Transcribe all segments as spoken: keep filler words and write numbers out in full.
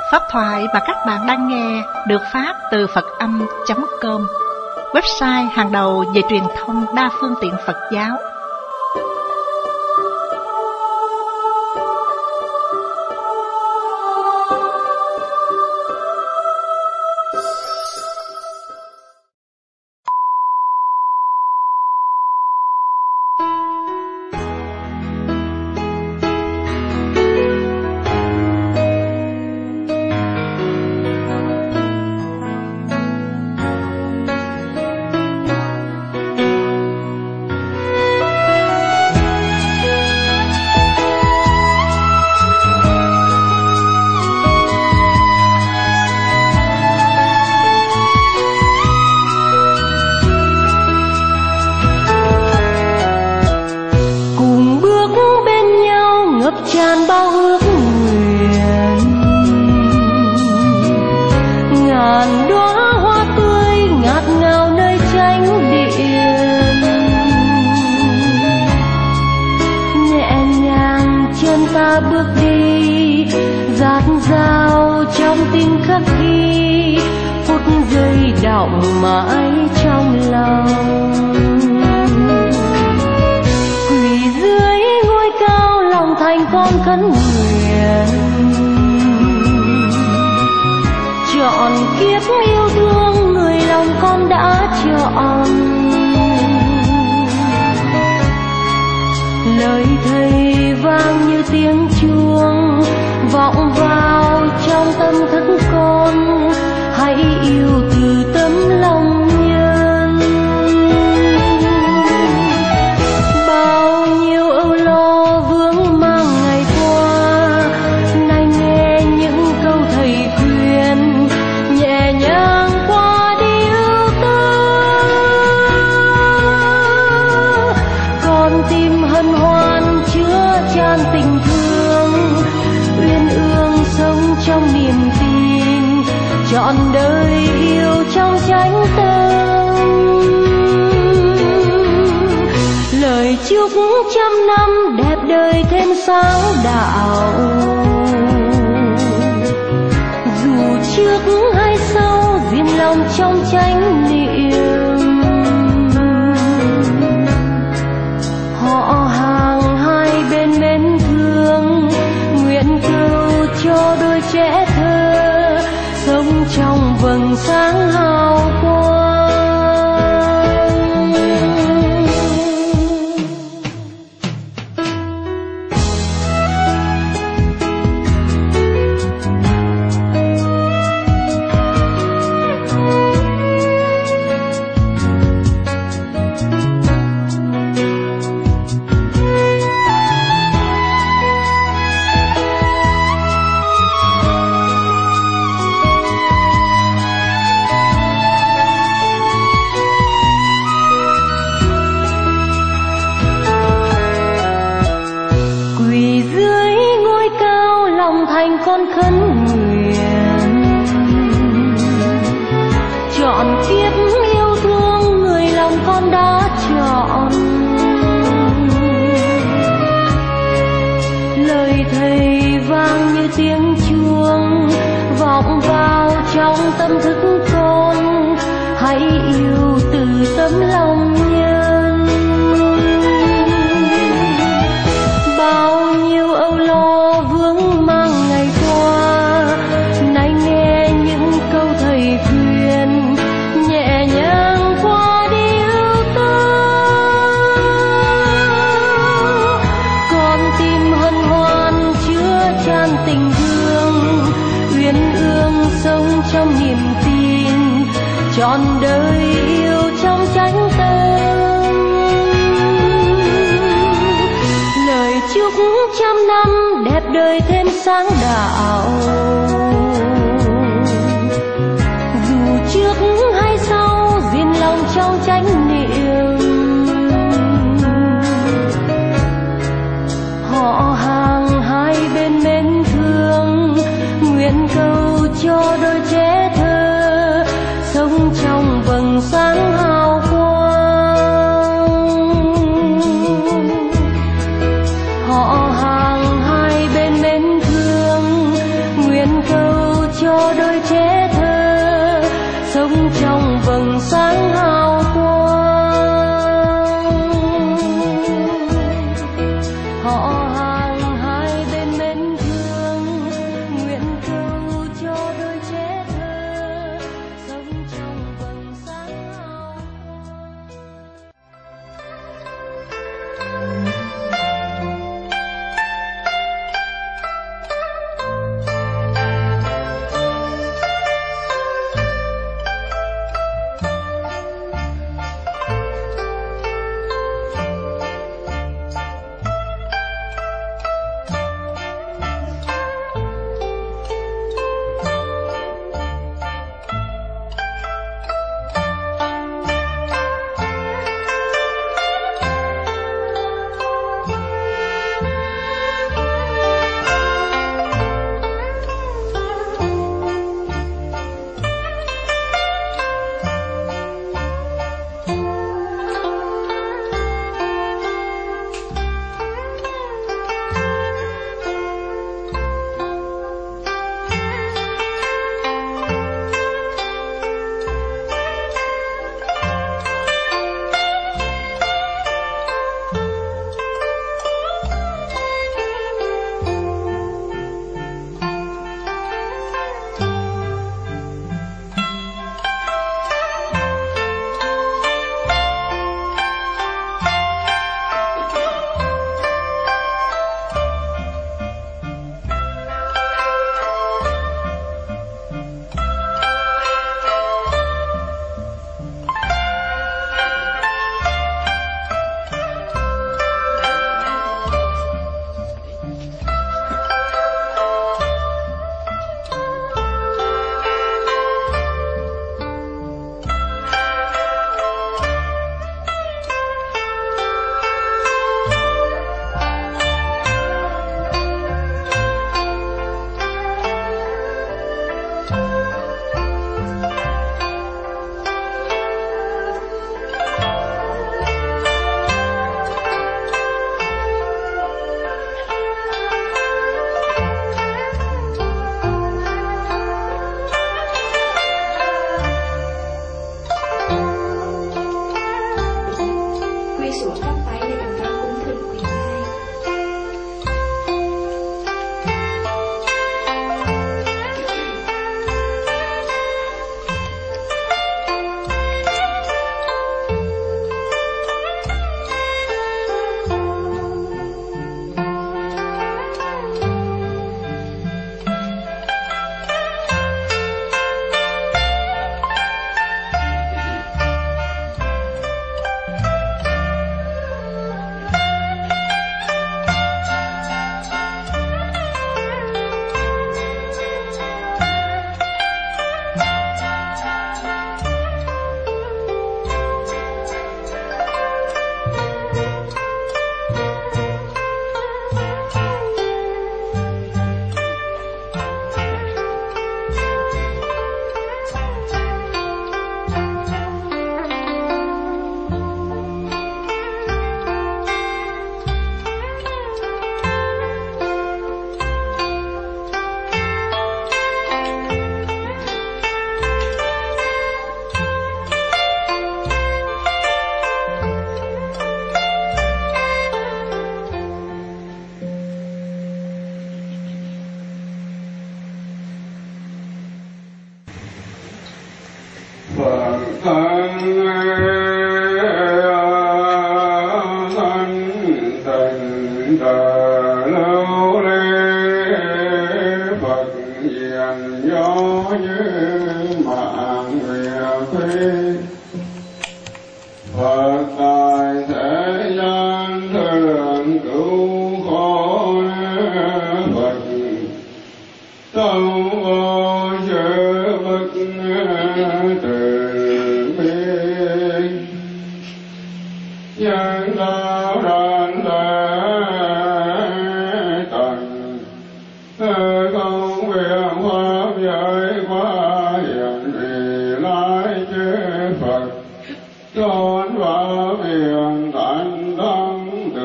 Pháp thoại mà các bạn đang nghe được phát từ Phật Âm chấm com, website hàng đầu về truyền thông đa phương tiện Phật giáo. Họ hàng hai bên mến thương, nguyện cầu họ hàng hai bên mến thương, nguyện cầu cho đôi trẻ thơ sống trong vầng sáng hào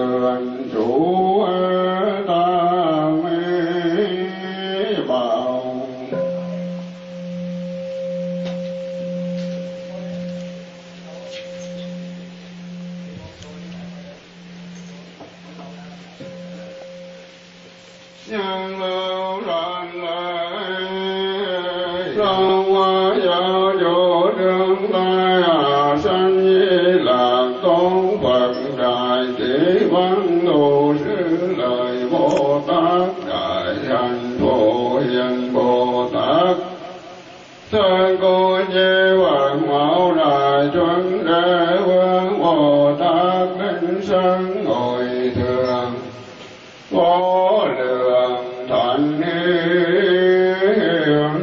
bảo nhân lưu loạn lợi long hoa giáo chủ đương lai hà sanh di lạc tôn Phật đại chỉ văn thù sư lời Bồ Tát đại hạnh phổ hiền Bồ Tát thân cô như Phật mẫu đại chúng đế vương Bồ Tát đinh sân ngồi thường vô lượng thạnh hiếu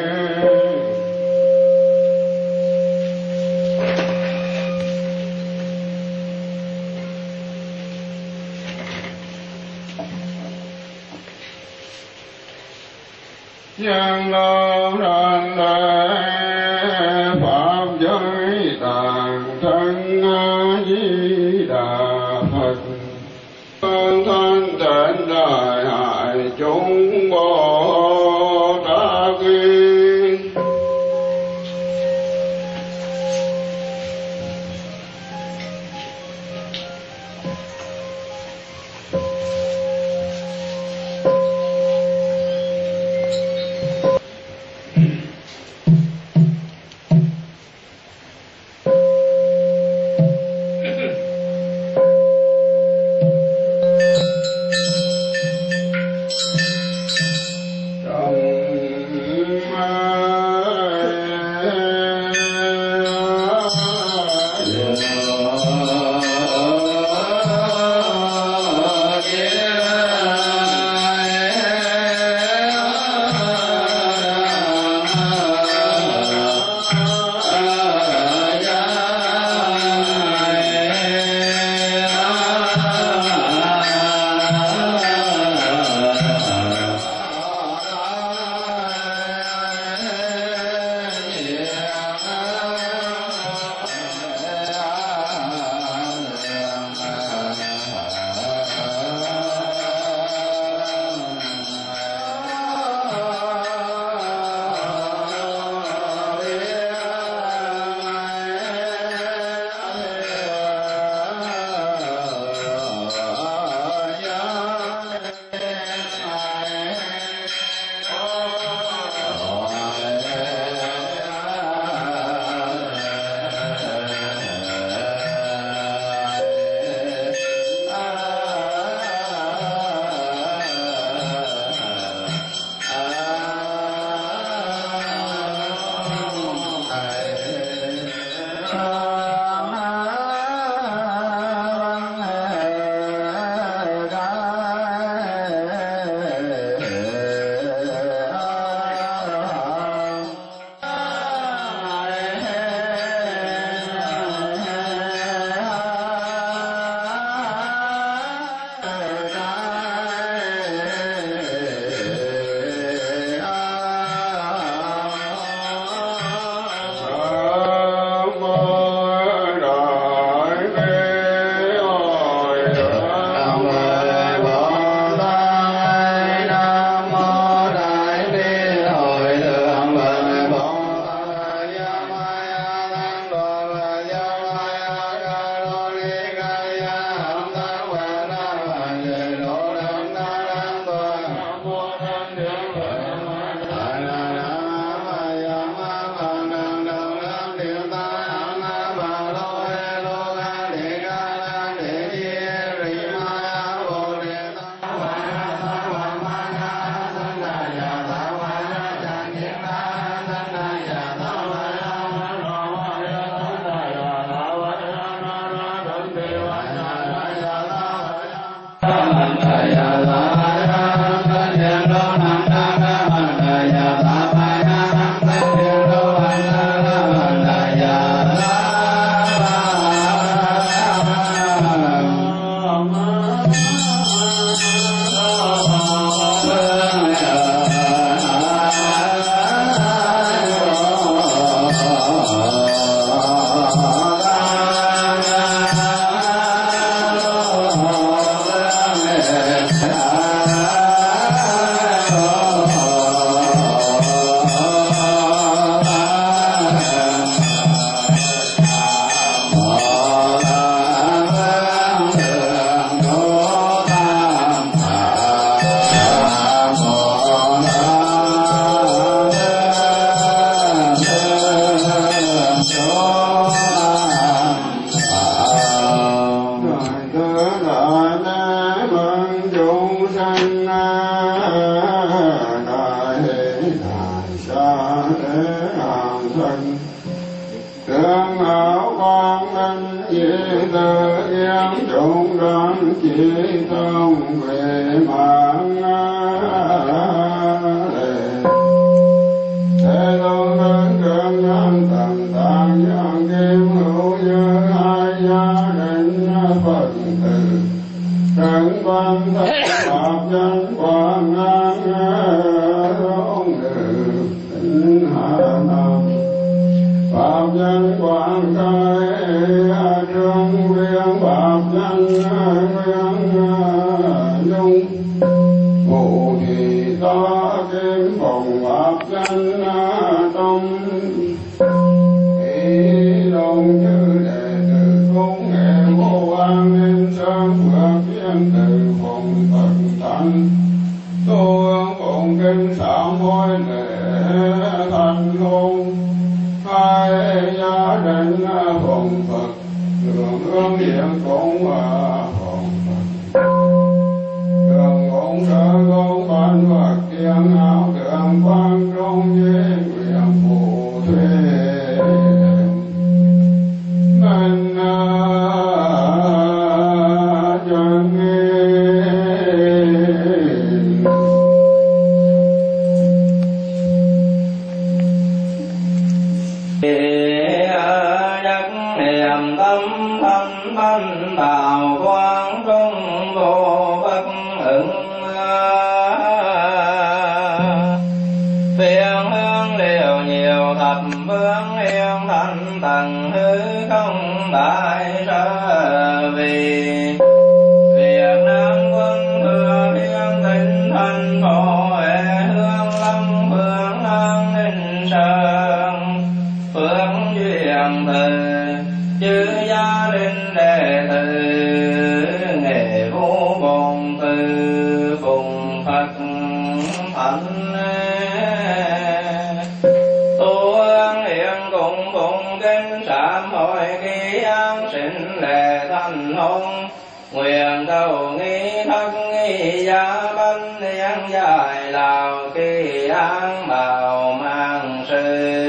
nhân lâu thành lễ pháp giới tạng thân A Di Đà Phật phương thanh tịnh đại hại chúng Bồ Tát sanh đại đại xa thế hàng thân tương hảo quang minh di tự yên chúng đăng chỉ thông về mạng thế tôn thân cường nhân tầm tạng nhân kim hữu như hai gia đình phật tử trấn quan thất pháp nhân quang ngang rong nữ tỉnh hà nam pháp nhân quang khai trương viên pháp nhân nguyên dung ngụ thị ta kim phụng pháp nhân tông ý đông chư đệ tử cung nghệ vô an nên sơn phước viên tử phụng phật thánh tu phụng kinh sám hối lễ thành hôn hai gia đình phụng phật đường hương điện cũng phụng phật đường cũng sở công văn vật kiêng áo đường quang trung với nguyện phụ thuê mình chân nhất niệm tâm thanh thanh tạo quang trung vô bất ứng phiền hương liều nhiều thập phương yên thanh tầng hư không đại sở vì Việt Nam quân thừa thiên tinh thành phố huệ hương lâm phương an ninh sơn phước duyên từ chư gia đình đệ tử nghệ vũ bồn từ phùng Phật thánh tu hương hiện cùng phụng kinh sám hối kỳ an sinh lệ thành hôn nguyện cầu nghi thất nghi gia bánh yên dài lào kỳ an bào mang sự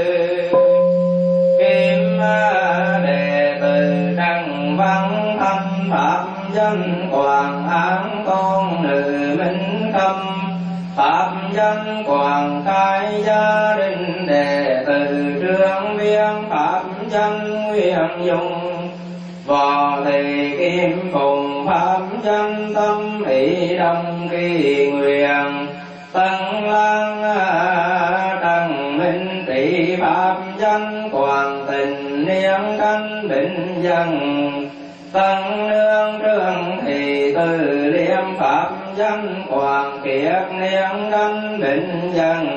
kim đệ tử trăng văn thanh pháp danh quảng án con nữ minh khâm pháp danh quảng khai gia đình đệ tử trương viên pháp danh nguyên dung võ thị kim phùng pháp danh tâm ý đông kỳ nguyện tân lang trần minh trị pháp danh quảng tình niên canh định dân tân nương trương thị từ liêm pháp danh quảng kiệt niên canh định dân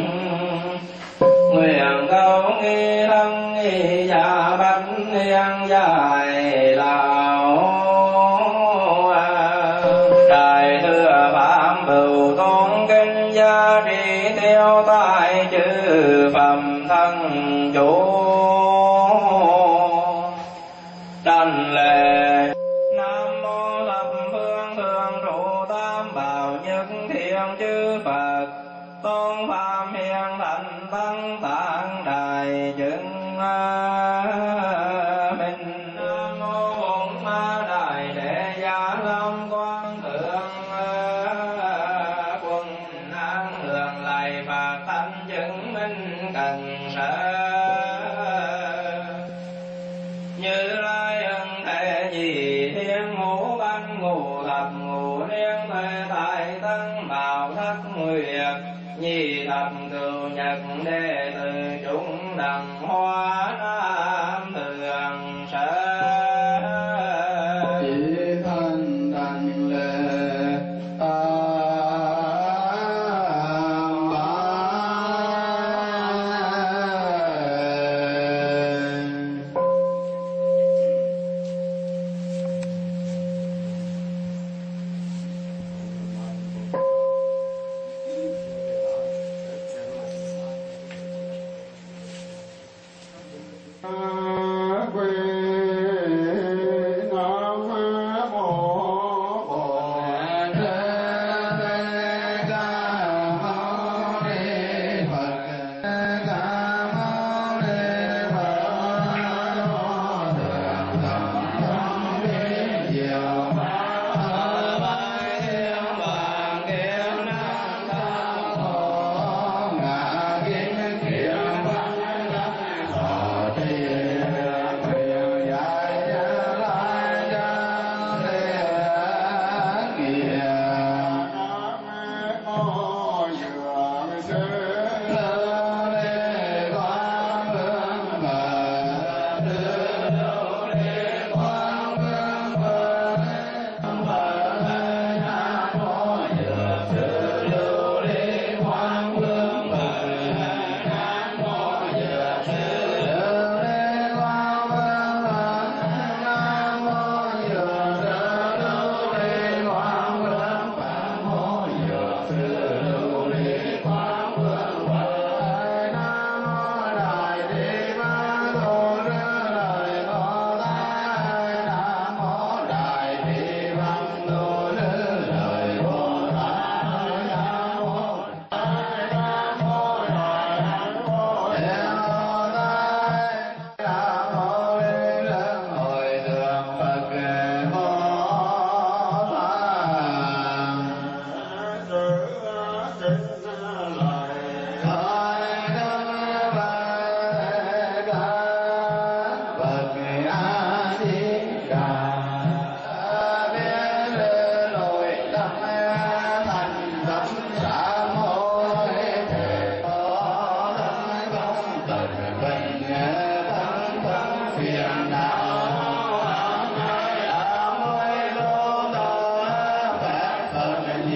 nguyện cầu nghi thân nghi gia bách niên dài lão đại thừa phạm bửu tôn kinh gia trị tiêu tại chư phẩm thân chủ đảnh lễ nam mô thập phương thường trụ tam bảo nhất thiên chư Phật tôn phạm hiền thành tăng tạng đại chứng minh nam mô bổn đại đệ gia lâm quang thượng quân an hưởng lại phạt thanh chứng minh cần sở như lai ân thể nhị thiên ngũ ban ngũ thập ngũ niên thuê tại tân bảo thất nguyệt nhi thập cửu nhật đệ tử chúng đẳng hoa nam thường sở chỉ thân đảnh lễ tam bái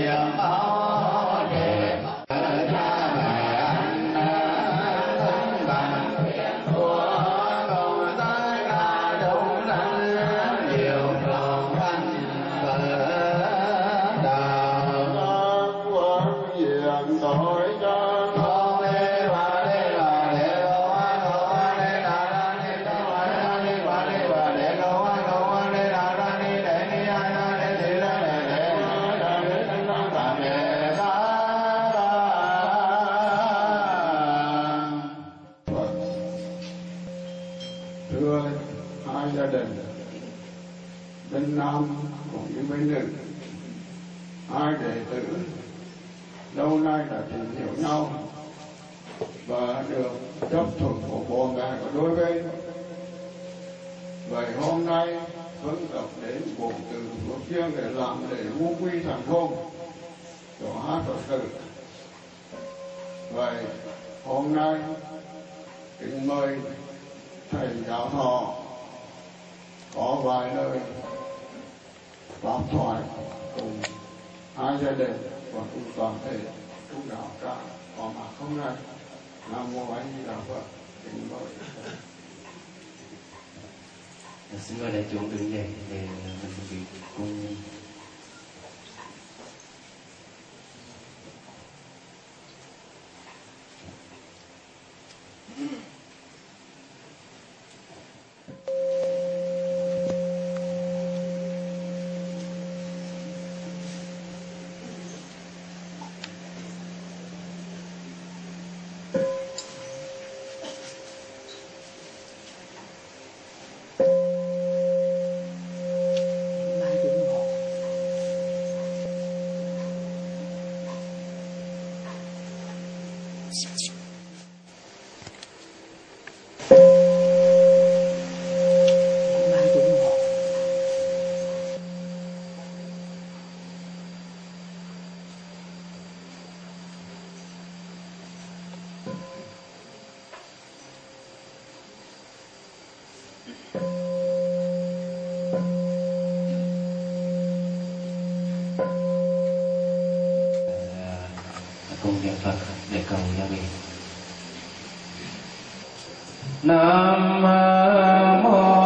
Xin mời đại chúng đứng dậy để mình chuẩn bị cùng cùng niệm Phật để cầu gia đình. Nam mô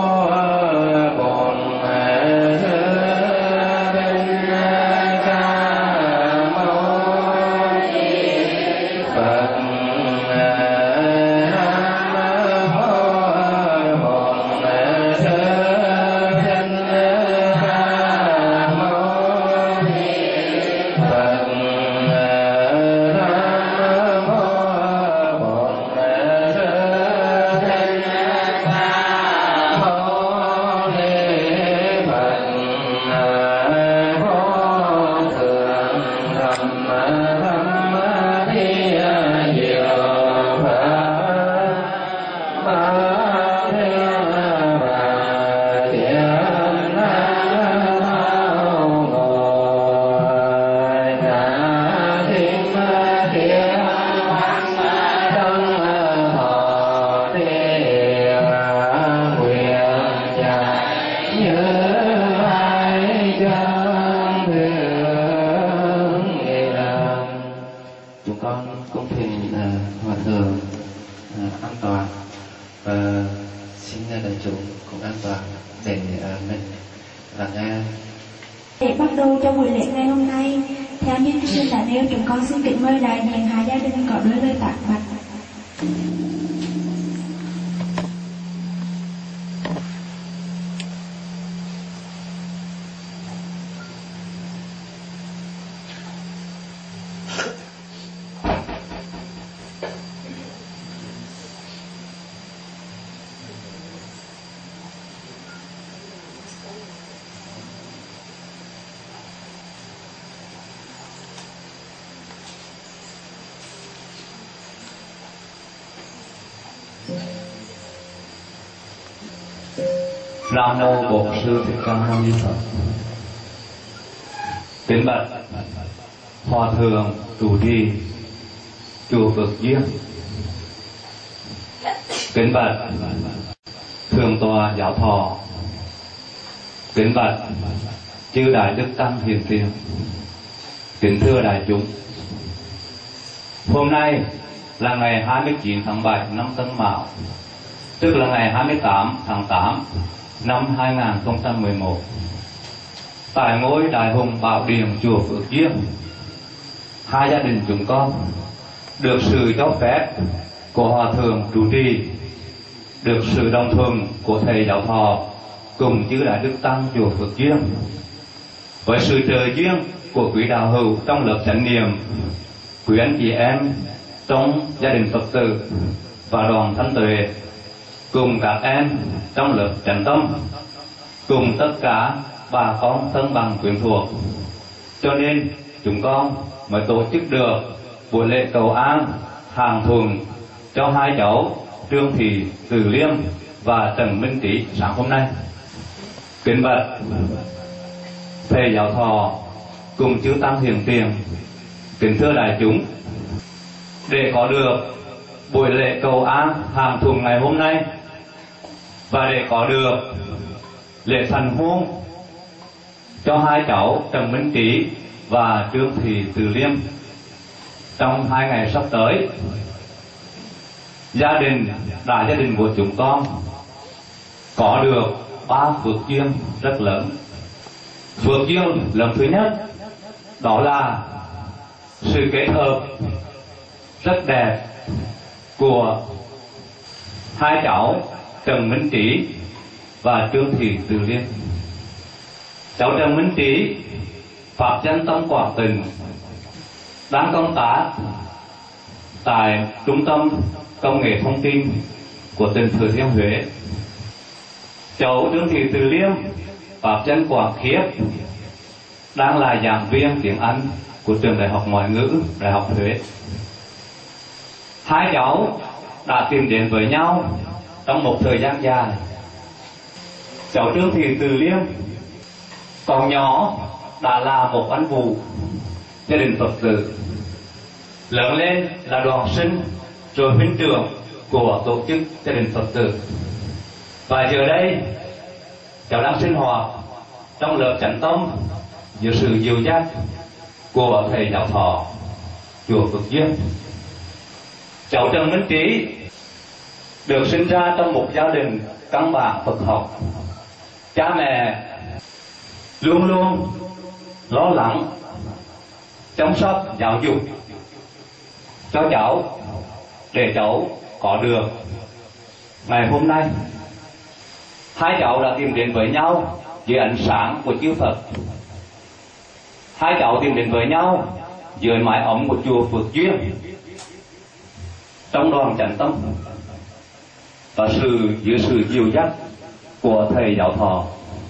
Để bắt đầu cho buổi lễ ngày hôm nay, theo như chương trình đã nêu, chúng con xin kính mời đại diện hai gia đình có đôi lời tạc bạch. Nam mô Bổn Sư Thích Ca Mâu Ni Phật. Kính bạch Hòa thượng trụ trì chùa Cực Duyên. Kính bạch Thượng tọa Giáo Thọ. Kính bạch chư đại đức tăng hiền tiền. Kính thưa đại chúng, hôm nay là ngày hai mươi chín tháng bảy năm Tân Mão, tức là ngày hai mươi tám tháng tám năm hai nghìn không trăm mười một. Tại ngôi Đại Hùng Bảo Điện chùa Phước Duyên, hai gia đình chúng con được sự cho phép của Hòa Thượng trụ trì, được sự đồng thuận của thầy giáo thọ cùng chư đại đức tăng chùa Phước Duyên, với sự trợ duyên của quý đạo hữu trong lớp chánh niệm, quý anh chị em trong gia đình Phật tử và đoàn Thanh Tuệ, cùng các em trong lớp chánh tâm, cùng tất cả bà con thân bằng quyến thuộc, cho nên chúng con mới tổ chức được buổi lễ cầu an hàng thuần cho hai cháu Trương Thị Từ Liêm và Trần Minh Trí sáng hôm nay. Kính bạch thầy giáo thọ cùng chư tăng hiền tiền, kính thưa đại chúng, để có được buổi lễ cầu an hàng thuần ngày hôm nay và để có được lễ thành hôn cho hai cháu Trần Minh Trí và Trương Thị Từ Liêm trong hai ngày sắp tới, gia đình đại gia đình của chúng con có được ba phước duyên rất lớn. Phước duyên lần thứ nhất đó là sự kết hợp rất đẹp của hai cháu Trần Minh Trí và Trương Thị Từ Liêm. Cháu Trần Minh Trí pháp danh Tâm Quảng Tịnh, đang công tác tại Trung tâm Công nghệ Thông tin của tỉnh Thừa Thiên Huế. Cháu Trương Thị Từ Liêm pháp danh Quảng Khiết, đang là giảng viên tiếng Anh của trường Đại học Ngoại ngữ Đại học Huế. Hai cháu đã tìm đến với nhau trong một thời gian dài. Cháu Trương Thị Từ Liêm còn nhỏ đã là một anh vụ gia đình Phật tử, lớn lên là đoàn sinh rồi huynh trưởng của tổ chức gia đình Phật tử, và giờ đây cháu đang sinh hoạt trong lớp chánh tâm dưới sự dìu dắt của thầy giáo thọ chùa Phước Duyên. Cháu Trần Minh Trí được sinh ra trong một gia đình căn bản Phật học. Cha mẹ luôn luôn lo lắng chăm sóc giáo dục cho cháu để cháu có được ngày hôm nay. Hai cháu đã tìm đến với nhau dưới ánh sáng của chư Phật. Hai cháu tìm đến với nhau dưới mái ấm của chùa Phước Duyên, trong đoàn chánh tâm và sự dưới sự dìu dắt của thầy giáo thọ.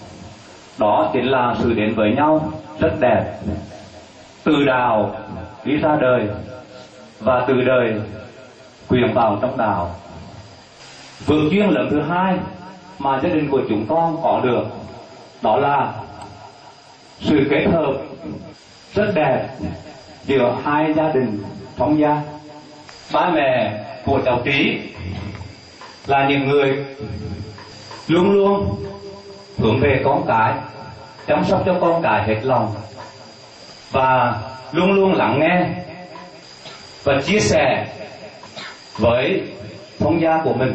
Đó chính là sự đến với nhau rất đẹp, từ đạo đi ra đời và từ đời quyền vào trong đạo. Phước duyên lần thứ hai mà gia đình của chúng con có được đó là sự kết hợp rất đẹp giữa hai gia đình thông gia. Ba mẹ của cháu Trí là những người luôn luôn hướng về con cái, chăm sóc cho con cái hết lòng và luôn luôn lắng nghe và chia sẻ với thông gia của mình.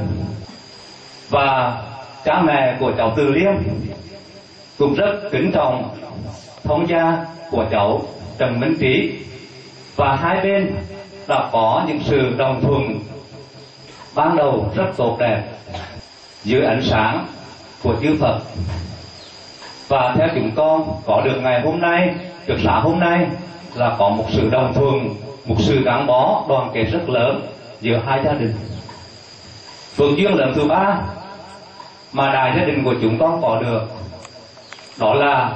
Và cha mẹ của cháu Từ Liêm cũng rất kính trọng thông gia của cháu Trần Minh Trí, và hai bên đã có những sự đồng thuận ban đầu rất tốt đẹp dưới ánh sáng của chư Phật. Và theo chúng con có được ngày hôm nay, được sáng hôm nay là có một sự đồng thuận, một sự gắn bó đoàn kết rất lớn giữa hai gia đình. Phước duyên lần thứ ba mà đại gia đình của chúng con có được đó là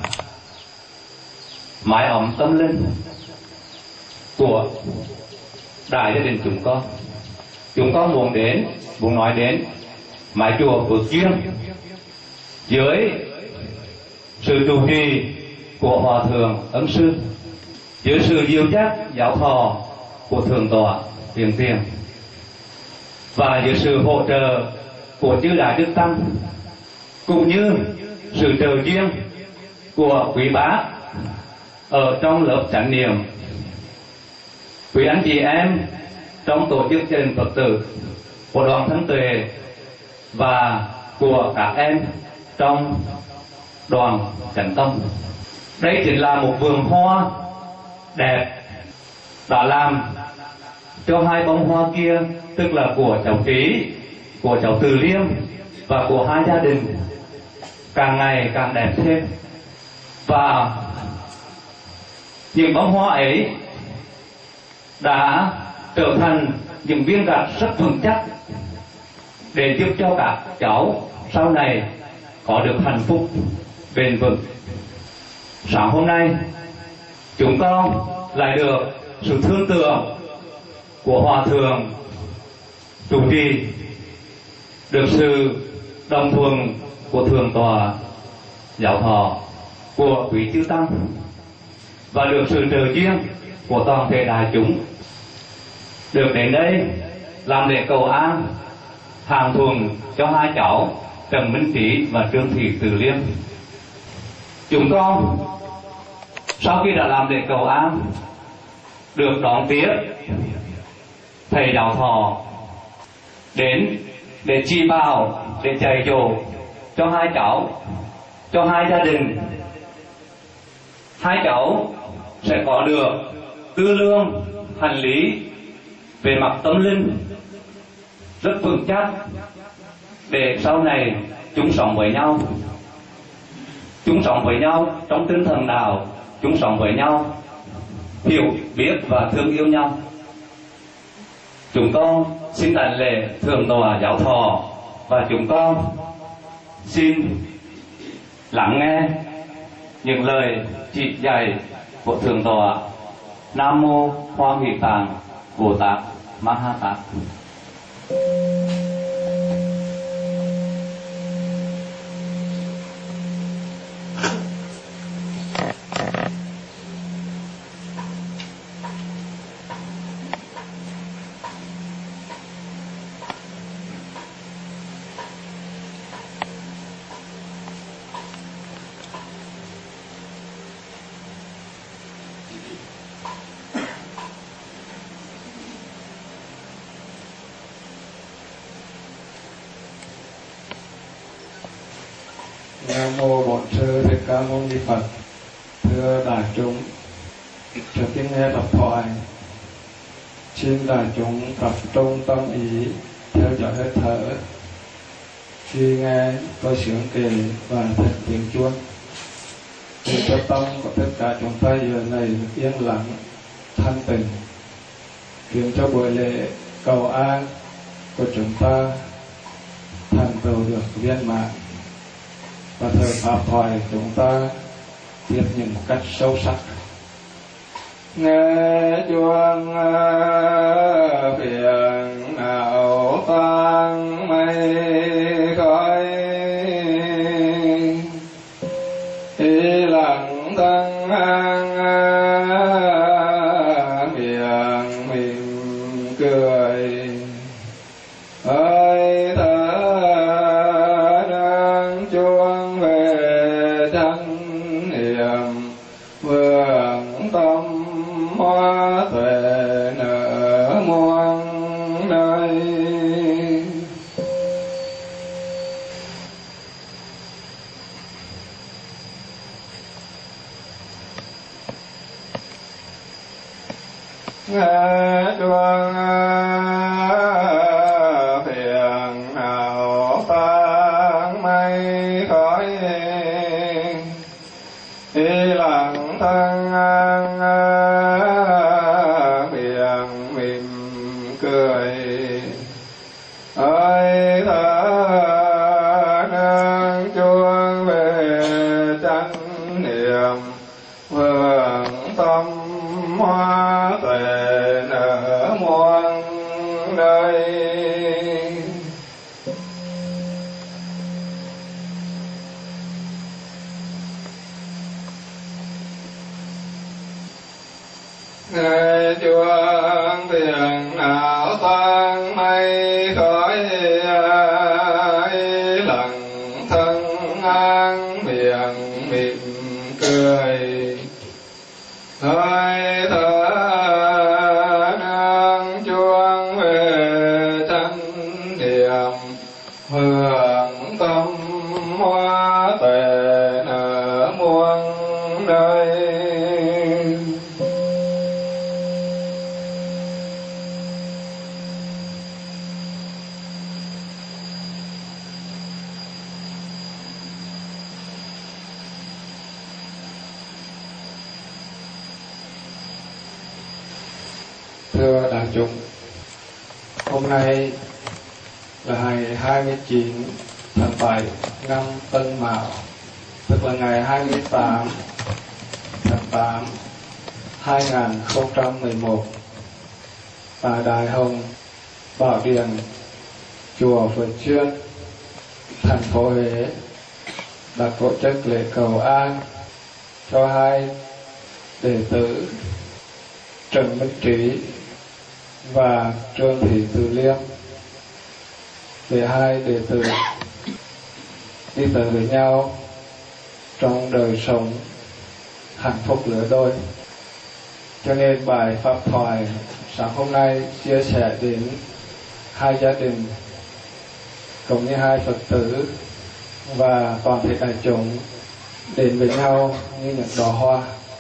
mái ấm tâm linh của đại gia đình chúng con. Chúng con muốn đến, muốn nói đến mái chùa Phước Duyên dưới sự trụ trì của Hòa Thượng Ân Sư, dưới sự dìu dắt giáo thọ của Thượng tọa Tiền Tiền, và dưới sự hỗ trợ của chư đại đức tăng, cũng như sự trợ duyên của quý bá ở trong lớp chánh niệm, quý anh chị em trong tổ chức gia đình Phật tử của đoàn Thân Tuệ và của các em trong đoàn Chánh Tâm. Đây chính là một vườn hoa đẹp đã làm cho hai bông hoa kia, tức là của cháu Trí, của cháu Từ Liêm và của hai gia đình càng ngày càng đẹp thêm. Và những bông hoa ấy đã trở thành những viên gạch rất vững chắc để giúp cho các cháu sau này có được hạnh phúc bền vững. Sáng hôm nay chúng con lại được sự thương tượng của Hòa Thượng chủ trì, được sự đồng thuận của Thượng tọa Giáo thọ, của quý chư tăng, và được sự trợ duyên của toàn thể đại chúng, được đến đây làm lễ cầu an hàng thuần cho hai cháu Trần Minh Trí và Trương Thị Từ Liêm. Chúng con sau khi đã làm lễ cầu an, được đón tiếp thầy Giáo thọ đến để chỉ bảo, để dạy dỗ cho hai cháu, cho hai gia đình. Hai cháu sẽ có được tư lương hành lý về mặt tâm linh rất vững chắc, để sau này chúng sống với nhau, chúng sống với nhau trong tinh thần đạo, chúng sống với nhau hiểu biết và thương yêu nhau. Chúng con xin đảnh lễ Thượng tọa Giáo thọ, và chúng con xin lắng nghe những lời chỉ dạy của Thượng tọa. Nam mô Hoa Hỷ Tạng Bồ Tát Ma Ha Tát. Nam mô Bổn Sư Thích Ca Mâu Ni Phật. Thưa đại chúng, trước khi nghe đọc thoại, xin đại chúng tập trung tâm ý theo dõi hơi thở. Khi nghe tôi sướng kể và thật tiếng chuông, để cho tâm của tất cả chúng ta giờ này yên lặng, thanh tịnh, khiến cho buổi lễ cầu an của chúng ta thành tựu được viên mãn, và thời pháp thoại chúng ta tiếp nhận một cách sâu sắc. Nghe chuông phiền não tan mây khói, ý lặng tăng an miệng mỉm cười, hơi thở đang chuông về chánh niệm, vượng tâm hoa tuệ nở muôn nơi. Nghe chuông phiền não tan mây khói, ý lặng thân an miệng mỉm cười, hơi thở nâng chuông về chánh niệm, vượng tâm hoa tuệ nở muôn nơi. Nghe chuông phiền não tan mây khói, ý lặng thân an miệng mỉm cười, Thưa đại chúng, hôm nay là ngày hai mươi chín tháng bảy năm Tân Mão, tức là ngày hai mươi tám tháng tám hai nghìn không trăm mười một. Tại Đại Hồng Bảo Điện, chùa Phật Chuyên, thành phố Huế đã tổ chức lễ cầu an cho hai đệ tử Trần Minh Trí và Trương Thị Từ Liêm, để hai đệ tử đi tới với nhau trong đời sống hạnh phúc lứa đôi. Cho nên bài pháp thoại sáng hôm nay chia sẻ đến hai gia đình cũng như hai Phật tử và toàn thể đại chúng đến với nhau như những đóa hoa.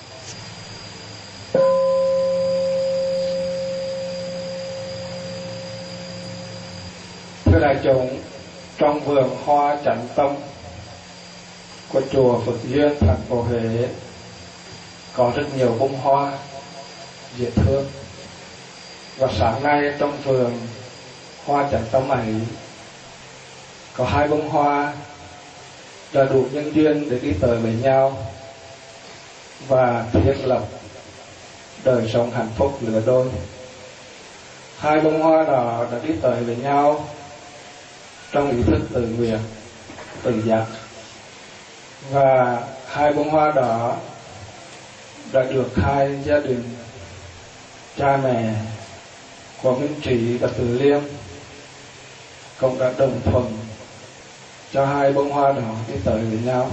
Thưa đại chúng, trong vườn hoa Chánh Tông của chùa Phật Duyên, thành phố Huế có rất nhiều bông hoa dễ thương. Và sáng nay trong vườn hoa Chánh Tông ấy có hai bông hoa đã đủ nhân duyên để đi tới với nhau và thiết lập đời sống hạnh phúc lứa đôi. Hai bông hoa đó đã đi tới với nhau trong ý thức tự nguyện, tự giác, và hai bông hoa đó đã được hai gia đình cha mẹ của Minh Trí và Từ Liêm cũng đã đồng thuận cho hai bông hoa đó đi tới với nhau,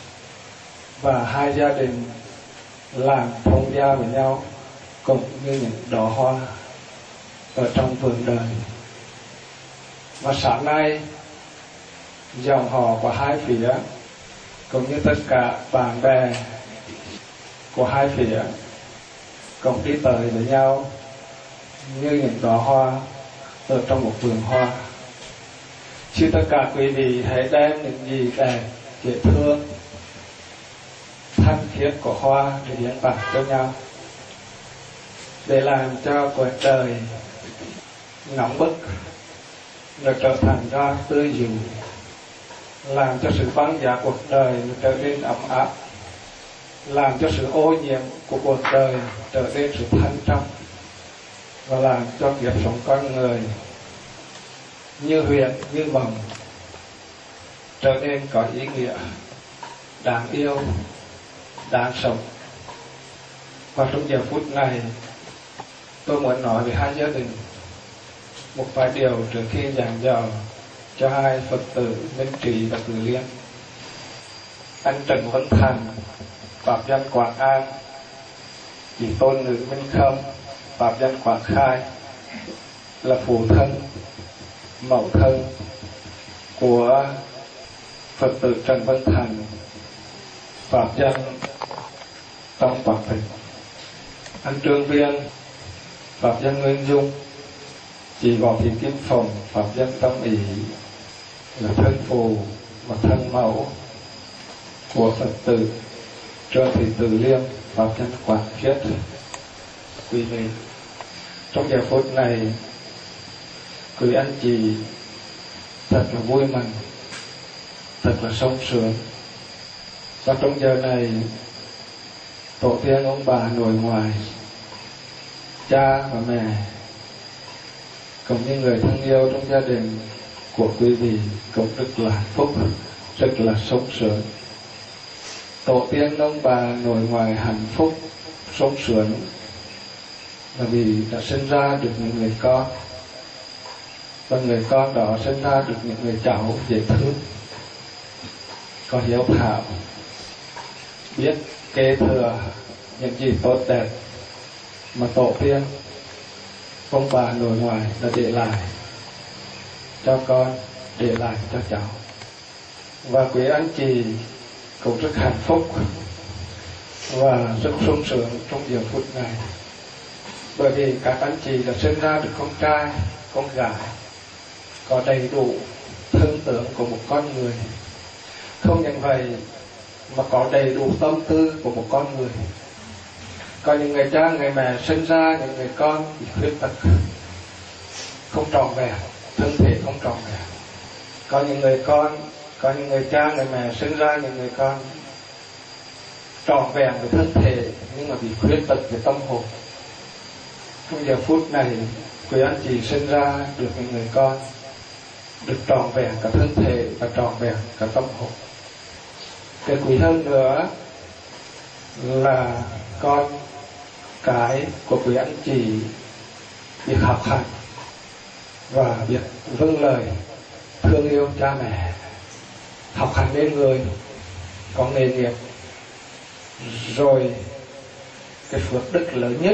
và hai gia đình làm thông gia với nhau cũng như những đóa hoa ở trong vườn đời. Và sáng nay dòng họ của hai phía cũng như tất cả bạn bè của hai phía cùng đi tới với nhau như những đóa hoa ở trong một vườn hoa. Xin tất cả quý vị hãy đem những gì đẹp, dễ thương, thanh khiết của hoa để hiến tặng cho nhau, để làm cho cuộc đời nóng bức được trở thành ra tươi dịu, làm cho sự băng giá cuộc đời trở nên ấm áp, làm cho sự ô nhiễm của cuộc đời trở nên sự thanh trong, và làm cho kiếp sống con người như huyền như mầm trở nên có ý nghĩa, đáng yêu, đáng sống. Và trong giờ phút này tôi muốn nói về hai gia đình một vài điều trước khi giảng dò cho hai Phật tử Minh Trí và Từ Liêm. Anh Trần Văn Thành, pháp danh Quảng An, chị tôn nữ Minh Không, pháp danh Quảng Khai, là phụ thân, mẫu thân của Phật tử Trần Văn Thành, pháp danh trong Quảng Bình. Anh Trương Viên, pháp danh Nguyên Dung, chị Võ Thị Kim Phùng, pháp danh Tâm Ý, là thân phụ và thân mẫu của Phật tử Trương Thị Từ Liêm, pháp danh Quảng Khiết. Quý vị, trong giờ phút này quý anh chị thật là vui mừng, thật là sung sướng. Và trong giờ này tổ tiên ông bà nội ngoại, cha và mẹ cũng như người thân yêu trong gia đình của quý vị cũng rất là hạnh phúc, rất là sung sướng. Tổ tiên ông bà nội ngoại hạnh phúc, sung sướng là vì đã sinh ra được những người con, và người con đó sinh ra được những người cháu dễ thương, có hiếu thảo, biết kế thừa những gì tốt đẹp mà tổ tiên ông bà nội ngoại đã để lại cho con, để lại cho cháu. Và quý anh chị cũng rất hạnh phúc và rất sung sướng trong giờ phút này, bởi vì các anh chị đã sinh ra được con trai, con gái có đầy đủ thân tướng của một con người. Không những vậy mà có đầy đủ tâm tư của một con người. Có những người cha, người mẹ sinh ra những người con bị khuyết tật, không trọn vẹn, thân thể không trọn vẹn. Có những người con, có những người cha, người mẹ sinh ra những người con trọn vẹn về thân thể nhưng mà bị khuyết tật về tâm hồn. Trong giờ phút này, quý anh chị sinh ra được những người con được trọn vẹn cả thân thể và trọn vẹn cả tâm hồn. Cái quý hơn nữa là con cái của quý anh chị biết học hành và biết vâng lời thương yêu cha mẹ, học hành nên người, có nghề nghiệp. Rồi cái phước đức lớn nhất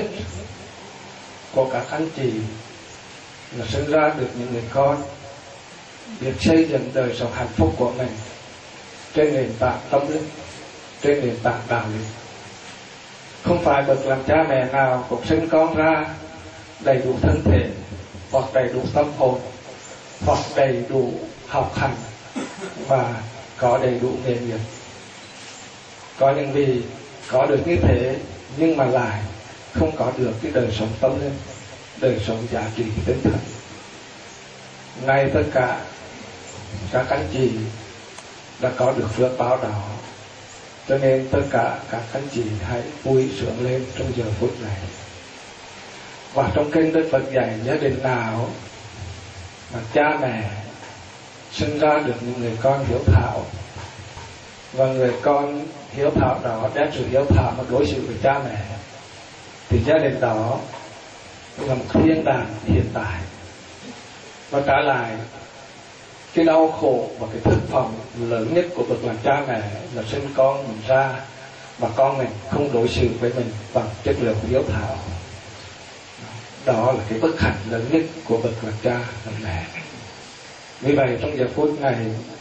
của các anh chị là sinh ra được những người con biết xây dựng đời sống hạnh phúc của mình trên nền tảng tâm linh, trên nền tảng đạo lý. Không phải bậc làm cha mẹ nào cũng sinh con ra đầy đủ thân thể, hoặc đầy đủ tâm hồn, hoặc đầy đủ học hành và có đầy đủ nghề nghiệp. Có những vị có được như thế nhưng mà lại không có được cái đời sống tâm linh, đời sống giá trị tinh thần. Nay tất cả các anh chị đã có được phước báo đó, cho nên tất cả các anh chị hãy vui sướng lên trong giờ phút này. Và trong kinh Đức Phật dạy, gia đình nào mà cha mẹ sinh ra được những người con hiếu thảo, và người con hiếu thảo đó đem sự hiếu thảo mà đối xử với cha mẹ, thì gia đình đó là một thiên đàng hiện tại. Và trả lại, cái đau khổ và cái thất vọng lớn nhất của bậc làm cha mẹ là sinh con mình ra và con mình không đối xử với mình bằng chất lượng hiếu thảo. Đó là cái bất hạnh lớn nhất của bậc làm cha làm mẹ. Vì vậy trong giờ phút này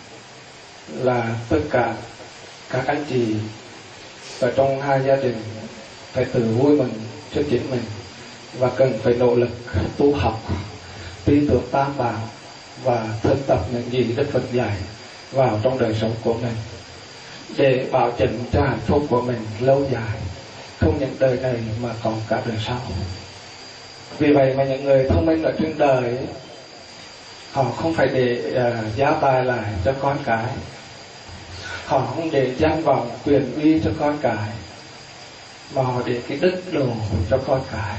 là tất cả các anh chị ở trong hai gia đình phải tự vui mừng cho chính mình và cần phải nỗ lực tu học, tin tưởng tam bảo và thực tập những gì Đức Phật dạy vào trong đời sống của mình để bảo chứng cho hạnh phúc của mình lâu dài, không những đời này mà còn cả đời sau. Vì vậy mà những người thông minh ở trên đời, họ không phải để uh, giá tài lại cho con cái, họ không để danh vọng quyền uy cho con cái, mà họ để cái đức độ cho con cái.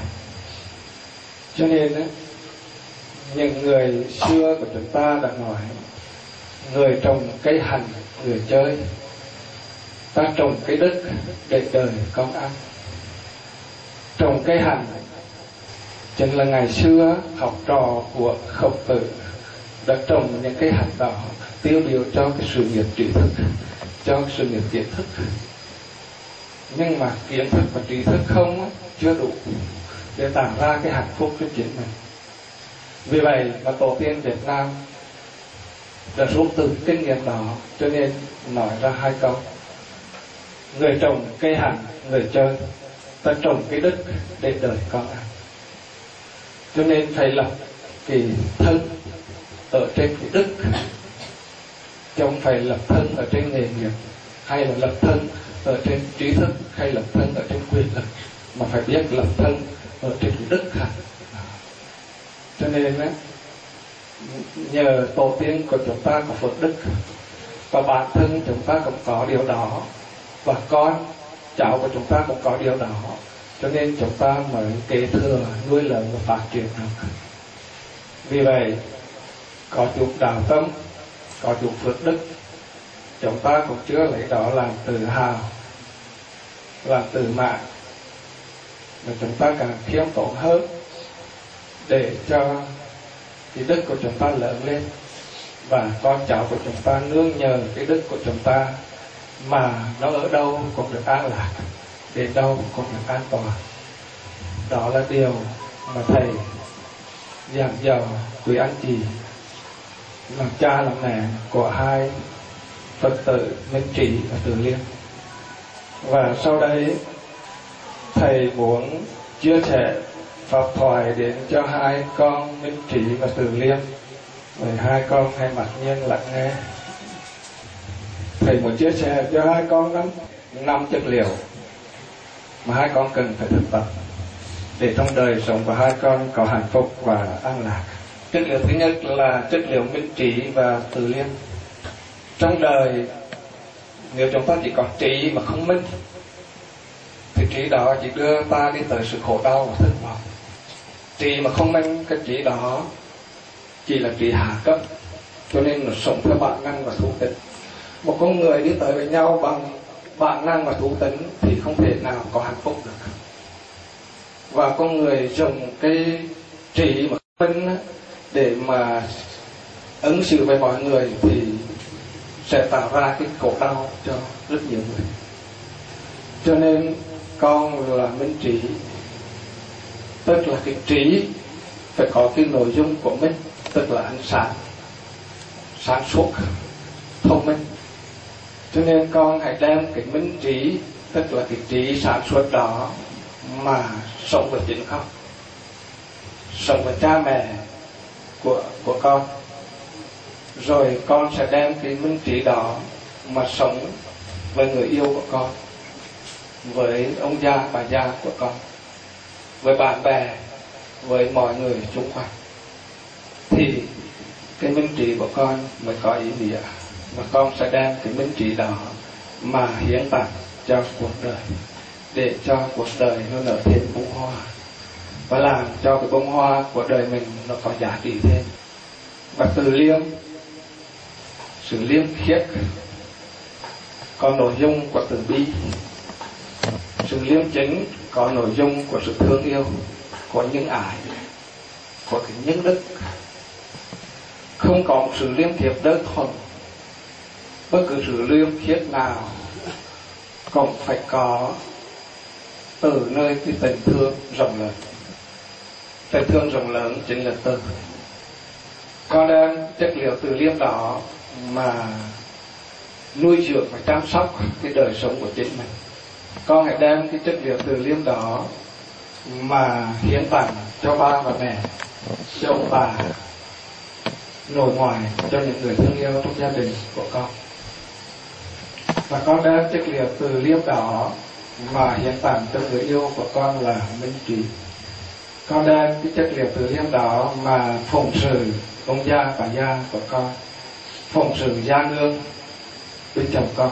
Cho nên ấy, những người xưa của chúng ta đã nói, người trồng cây hành, người chơi, ta trồng cây đức để đời con ăn. Trồng cây hành chính là ngày xưa học trò của Khổng Tử đã trồng những cái hạt đó tiêu biểu cho cái sự nghiệp trí thức, cho cái sự nghiệp kiến thức. Nhưng mà kiến thức và trí thức không chưa đủ để tạo ra cái hạnh phúc cho chính mình. Vì vậy mà tổ tiên Việt Nam đã rút từ kinh nghiệm đó, cho nên nói ra hai câu: người trồng cây hành, người chơi, ta trồng cái đức để đời con ăn. Cho nên phải lập cái thân ở trên cái đức, chứ không phải lập thân ở trên nghề nghiệp, hay là lập thân ở trên trí thức, hay lập thân ở trên quyền lực, mà phải biết lập thân ở trên cái đức hạnh. Cho nên á, nhờ tổ tiên của chúng ta có phước đức, và bản thân chúng ta cũng có điều đó, và con cháu của chúng ta cũng có điều đó, cho nên chúng ta mới kế thừa, nuôi lớn và phát triển được. Vì vậy, có chút đạo tâm, có chút phước đức, chúng ta cũng chưa lấy đó làm tự hào, làm tự mãn, mà chúng ta càng khiêm tốn hơn để cho cái đức của chúng ta lớn lên, và con cháu của chúng ta nương nhờ cái đức của chúng ta mà nó ở đâu cũng được an lạc, đến đâu cũng được an toàn. Đó là điều mà thầy dặn dò quý anh chị làm cha làm mẹ của hai Phật tử Minh Trí và Từ Liêm. Và sau đây thầy muốn chia sẻ pháp thoại đến cho hai con Minh Trí và Từ Liêm. Vậy hai con hãy mặc nhiên lắng nghe. Thầy muốn chia sẻ cho hai con năm năm chất liệu mà hai con cần phải thực tập để trong đời sống của hai con có hạnh phúc và an lạc. Chất liệu thứ nhất là chất liệu minh trí và từ liêm. Trong đời nếu chúng ta chỉ có trí mà không minh thì trí đó chỉ đưa ta đi tới sự khổ đau và thất vọng. Trí mà không minh, cái trí đó chỉ là trí hạ cấp, cho nên nó sống theo bản năng và thú tính. Một con người đi tới với nhau bằng bản năng và thú tính thì không thể nào có hạnh phúc được. Và con người dùng cái trí mà không minh để mà ứng xử với mọi người thì sẽ tạo ra cái khổ đau cho rất nhiều người. Cho nên con là minh trí, tức là cái trí phải có cái nội dung của mình, tức là ánh sáng, sáng suốt, thông minh. Cho nên con hãy đem cái minh trí, tức là cái trí sáng suốt đó mà sống với chính con, sống với cha mẹ của của con. Rồi con sẽ đem cái minh trí đó mà sống với người yêu của con, với ông già bà già của con, với bạn bè, với mọi người xung quanh. Thì cái minh trí của con mới có ý nghĩa. Và con sẽ đem cái minh trí đó mà hiến tặng cho cuộc đời, để cho cuộc đời nó nở thêm bông hoa, và làm cho cái bông hoa của đời mình nó có giá trị thêm. Và từ liêm, sự liêm khiết, có nội dung của từ bi. Sự liêm chính có nội dung của sự thương yêu, của nhân ái, của cái nhân đức. Không có một sự liêm khiết đơn thuần. Bất cứ sự liêm khiết nào cũng phải có từ nơi cái tình thương rộng lớn. Tình thương rộng lớn chính là từ. Con đem chất liệu từ liêm đó mà nuôi dưỡng và chăm sóc cái đời sống của chính mình. Con hãy đem cái chất liệu từ liêm đó mà hiến tặng cho ba và mẹ, cho ông bà, nội ngoại, cho những người thương yêu trong gia đình của con. Và con đem chất liệu từ liêm đó mà hiến tặng cho người yêu của con là minh trí. Con đem cái chất liệu từ liêm đó mà phụng sự ông gia bà gia của con, phụng sự gia nương với chồng con.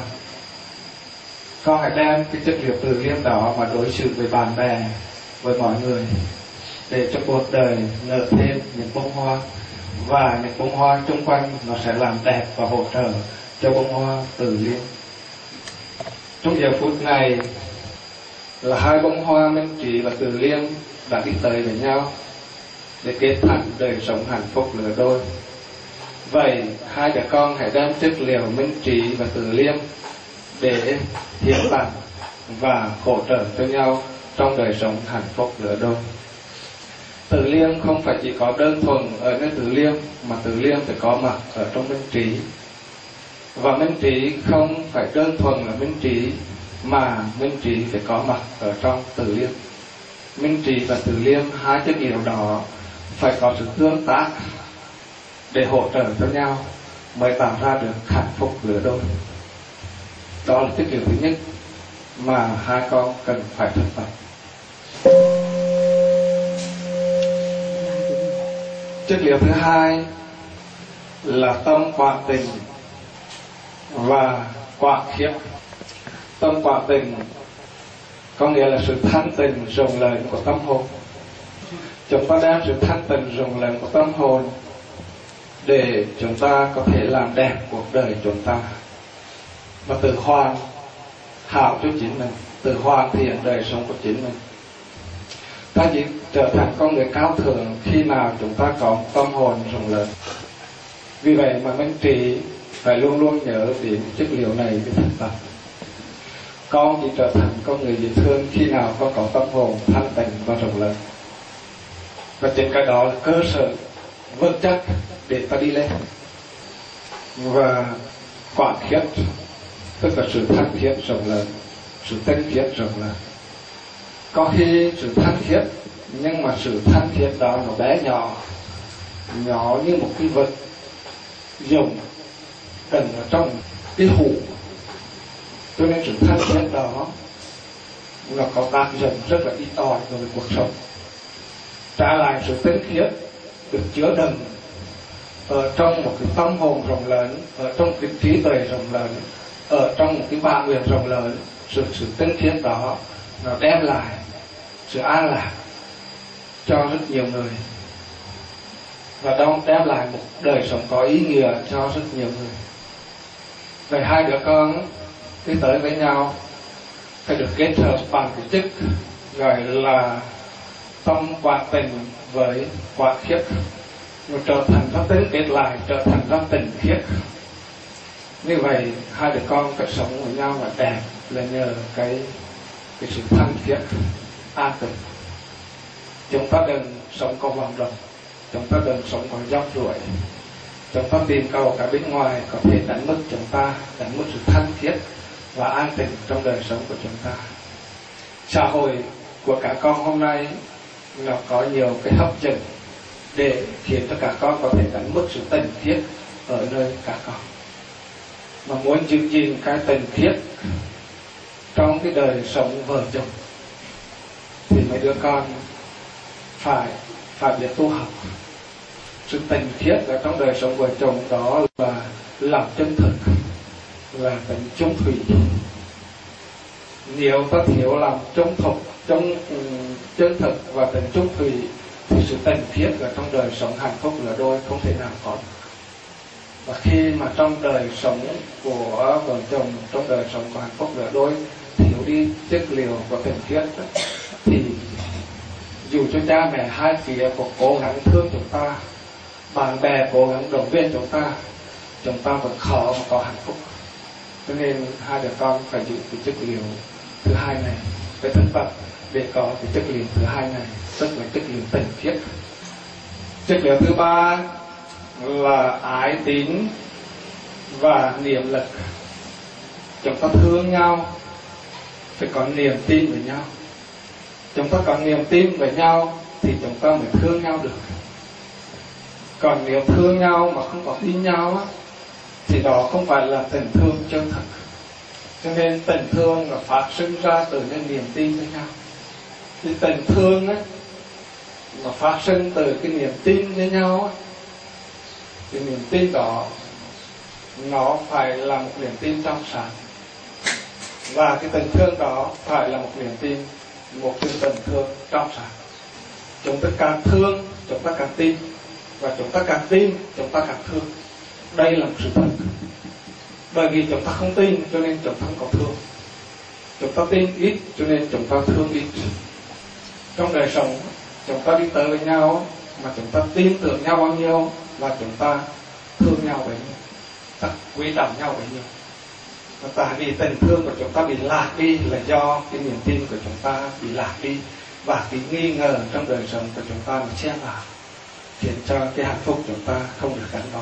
Con hãy đem cái chất liệu từ liêm đó mà đối xử với bạn bè, với mọi người, để cho cuộc đời nở thêm những bông hoa, và những bông hoa xung quanh nó sẽ làm đẹp và hỗ trợ cho bông hoa từ liêm. Trong giờ phút này là hai bông hoa minh trí và từ liêm đã đi tới với nhau để kết thành đời sống hạnh phúc lứa đôi. Vậy hai đứa con hãy đem chất liệu minh trí và từ liêm để hiến tặng và hỗ trợ cho nhau trong đời sống hạnh phúc lứa đôi. Từ liêm không phải chỉ có đơn thuần ở nơi từ liêm, mà từ liêm phải có mặt ở trong minh trí. Và minh trí không phải đơn thuần là minh trí, mà minh trí phải có mặt ở trong từ liêm. Minh trí và từ liêm, hai chất liệu đó phải có sự tương tác để hỗ trợ cho nhau mới tạo ra được hạnh phúc lứa đôi. Đó là chất liệu thứ nhất mà hai con cần phải thực tập. Chất liệu thứ hai là tâm quảng tình và quảng khiết. Tâm quảng tình có nghĩa là sự thanh tình rộng lớn của tâm hồn. Chúng ta đem sự thanh tình rộng lớn của tâm hồn để chúng ta có thể làm đẹp cuộc đời chúng ta, và tự hoàn hảo cho chính mình, tự hoàn thiện đời sống của chính mình. Ta chỉ trở thành con người cao thượng khi nào chúng ta có tâm hồn rộng lớn. Vì vậy mà minh trí phải luôn luôn nhớ đến chất liệu này để thực tập. Con chỉ trở thành con người dễ thương khi nào con có tâm hồn thanh tịnh và rộng lớn. Và trên cái đó là cơ sở vững chắc để ta đi lên. Và quảng khiết tức là sự thanh khiết rộng lớn, sự tinh khiết rộng lớn. Có khi sự thanh khiết, nhưng mà sự thanh khiết đó nó bé nhỏ, nhỏ như một cái vật dùng đựng ở trong cái hũ. Cho nên sự thanh khiết đó nó có tác dụng rất là ít ỏi đối với cuộc sống. Trả lại sự tinh khiết được chứa đựng ở trong một cái tâm hồn rộng lớn, ở trong cái trí tuệ rộng lớn, ở trong một cái bản nguyện rộng lớn. Sự sự tinh khiết đó nó đem lại sự an lạc cho rất nhiều người, và đó đem lại một đời sống có ý nghĩa cho rất nhiều người. Vậy hai đứa con đi tới với nhau phải được kết hợp bằng cái chức gọi là tâm quả tình với quả khiết, nó trở thành nó tính kết lại, trở thành nó tình khiết. Như vậy hai đứa con phải sống với nhau và đẹp là nhờ cái cái sự thanh khiết an tịnh. Chúng ta đừng sống có vòng động, chúng ta đừng sống có dốc ruổi, chúng ta tìm cầu cả bên ngoài có thể đánh mất chúng ta, đánh mất sự thanh khiết và an tịnh trong đời sống của chúng ta. Xã hội của các con hôm nay nó có nhiều cái hấp dẫn để khiến cho các con có thể đánh mất sự tình khiết ở nơi các con. Mà muốn giữ gìn cái tình khiết trong cái đời sống vợ chồng thì mấy đứa con phải phải biết tu học. Sự tình khiết ở trong đời sống vợ chồng đó là lòng chân thực, là tính trung thủy. Nếu ta thiếu lòng trung thực, trong chân thực và tính trung thủy thì sự tình khiết ở trong đời sống hạnh phúc là đôi không thể nào có. Và khi mà trong đời sống của vợ chồng, trong đời sống của hạnh phúc là đôi thiếu đi chất liệu của tình khiết thì dù cho cha mẹ hai phía có cố gắng thương chúng ta, bạn bè cố gắng động viên chúng ta, chúng ta vẫn khó mà có hạnh phúc. Cho nên hai đứa con phải giữ cái chất liệu thứ hai này, phải thực tập để có cái chất liệu thứ hai này, tức là chất liệu tình khiết. Chất liệu thứ ba là ái tín và niệm lực. Chúng ta thương nhau phải có niềm tin với nhau. Chúng ta có niềm tin với nhau thì chúng ta mới thương nhau được. Còn nếu thương nhau mà không có tin nhau á, thì đó không phải là tình thương chân thật. Cho nên tình thương là phát sinh ra từ cái niềm tin với nhau. Thì tình thương á mà phát sinh từ cái niềm tin với nhau á, thì niềm tin đó nó phải là một niềm tin trong sáng, và cái tình thương đó phải là một niềm tin, một cái tình thương trong sáng. Chúng ta càng thương chúng ta càng tin, và chúng ta càng tin chúng ta càng thương. Đây là một sự thật. Bởi vì chúng ta không tin cho nên chúng ta không có thương. Chúng ta tin ít cho nên chúng ta thương ít. Trong đời sống chúng ta đi tới với nhau mà chúng ta tin tưởng nhau bao nhiêu và chúng ta thương nhau bấy nhiêu, ta quý trọng nhau bấy nhiêu. Và tại vì tình thương của chúng ta bị lạc đi là do cái niềm tin của chúng ta bị lạc đi, và cái nghi ngờ trong đời sống của chúng ta nó chen vào, khiến cho cái hạnh phúc chúng ta không được gắn bó.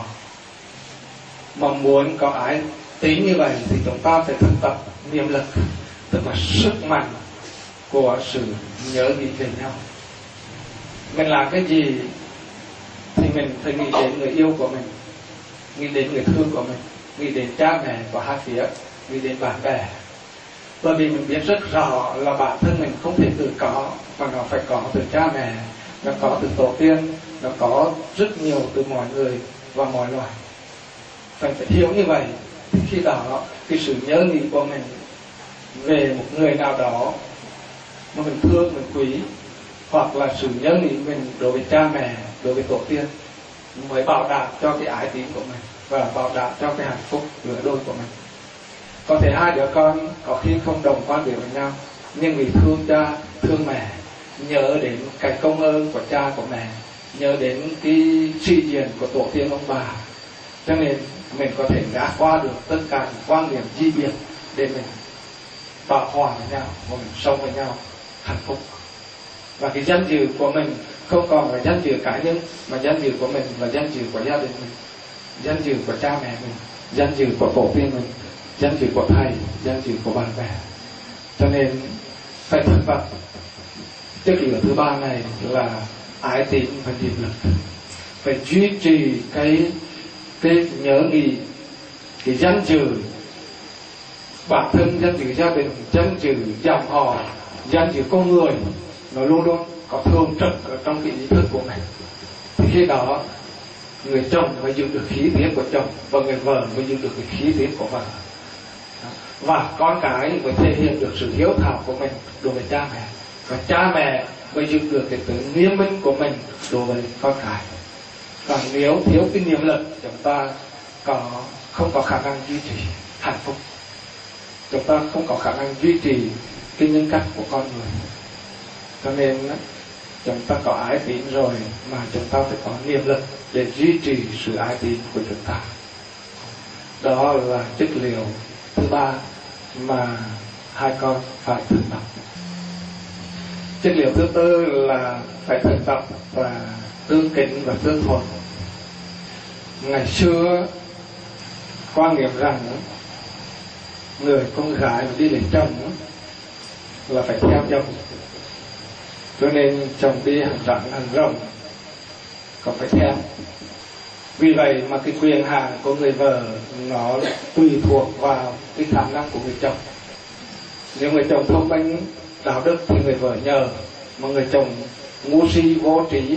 Mà muốn có ái tín như vậy thì chúng ta phải thực tập niệm lực, tức là sức mạnh của sự nhớ nghĩ về nhau. Mình làm cái gì thì mình phải nghĩ đến người yêu của mình, nghĩ đến người thương của mình, nghĩ đến cha mẹ của hai phía, nghĩ đến bạn bè. Bởi vì mình biết rất rõ là bản thân mình không thể tự có, mà nó phải có từ cha mẹ, nó có từ tổ tiên, nó có rất nhiều từ mọi người và mọi loài. Phải phải hiểu như vậy thì khi đó cái sự nhớ nghĩ của mình về một người nào đó mà mình thương, mình quý, hoặc là sự nhớ nghĩ mình đối với cha mẹ, đối với tổ tiên mới bảo đảm cho cái ái tín của mình và bảo đảm cho cái hạnh phúc lứa đôi của mình. Có thể hai đứa con có khi không đồng quan điểm với nhau, nhưng vì thương cha, thương mẹ, nhớ đến cái công ơn của cha của mẹ, nhớ đến cái sĩ diện của tổ tiên ông bà, cho nên mình có thể gác qua được tất cả những quan điểm chi biệt để mình bảo hòa với nhau và mình sống với nhau hạnh phúc. Và cái danh dự của mình không còn là danh dự cá nhân, mà danh dự của mình là danh dự của gia đình mình, danh dự của cha mẹ mình, danh dự của tổ tiên mình, danh dự của thầy, danh dự của bạn bè. Cho nên phải thực tập chất liệu thứ ba này là ái tín và niệm lực. Phải duy trì cái cái nhớ nghĩ, cái danh dự bản thân, danh dự gia đình, danh dự dòng họ, danh dự con người nó luôn luôn có thường trực ở trong cái ý thức của mình. Thì khi đó người chồng mới giữ được khí tiết của chồng và người vợ mới giữ được cái khí tiết của vợ, và con cái mới thể hiện được sự hiếu thảo của mình đối với cha mẹ, và cha mẹ mới giữ được cái tính nghiêm minh của mình đối với con cái. Còn nếu thiếu cái niệm lực, chúng ta có không có khả năng duy trì hạnh phúc, chúng ta không có khả năng duy trì cái nhân cách của con người. Cho nên chúng ta có ái tín rồi mà chúng ta phải có niệm lực để duy trì sự ái tín của chúng ta. Đó là chất liệu thứ ba mà hai con phải thực tập. Chất liệu thứ tư là phải thực tập và tương kính và tương thuận. Ngày xưa quan niệm rằng người con gái đi lấy chồng là phải theo chồng, cho nên chồng đi hàng rắn hàng rồng còn phải theo. Vì vậy mà cái quyền hạn của người vợ nó tùy thuộc vào cái khả năng của người chồng. Nếu người chồng thông minh đạo đức thì người vợ nhờ, mà người chồng ngu si vô trí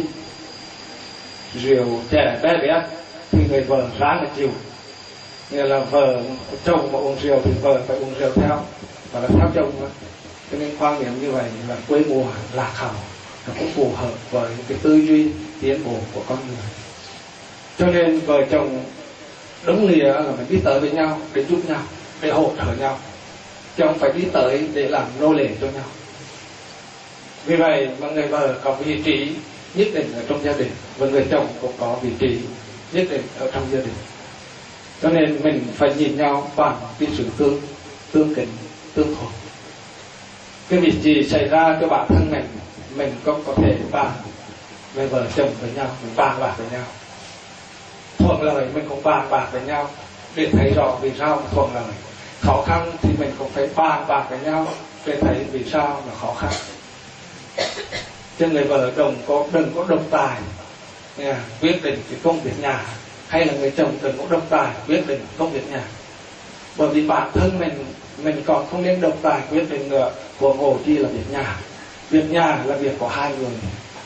rượu chè bé bé thì người vợ ráng là chịu. Nghĩa là vợ chồng mà uống rượu thì vợ phải uống rượu theo, và là theo chồng đó. Cho nên quan niệm như vậy là quê mùa lạc hậu, nó cũng phù hợp với cái tư duy tiến bộ của con người. Cho nên vợ chồng đúng nghĩa là phải đi tới với nhau để giúp nhau, để hỗ trợ nhau, chứ không phải đi tới để làm nô lệ cho nhau. Vì vậy mà người vợ có vị trí nhất định ở trong gia đình, và người chồng cũng có vị trí nhất định ở trong gia đình. Cho nên mình phải nhìn nhau bằng cái sự tương tương kính, tương thuận. Cái việc gì xảy ra cho bản thân mình, mình cũng có thể bàn với vợ chồng với nhau, mình bàn bạc với nhau. Thuận lợi mình cũng bàn bạc với nhau để thấy rõ vì sao mà thuận lợi. Khó khăn thì mình cũng phải bàn bạc với nhau để thấy vì sao là khó khăn. Chứ người vợ đồng có đừng có độc tài nha, quyết định cái công việc nhà, hay là người chồng đừng có độc tài quyết định công việc nhà. Bởi vì bản thân mình mình còn không nên độc tài quyết định nữa, của ngộ chi là việc nhà. Việc nhà là việc của hai người,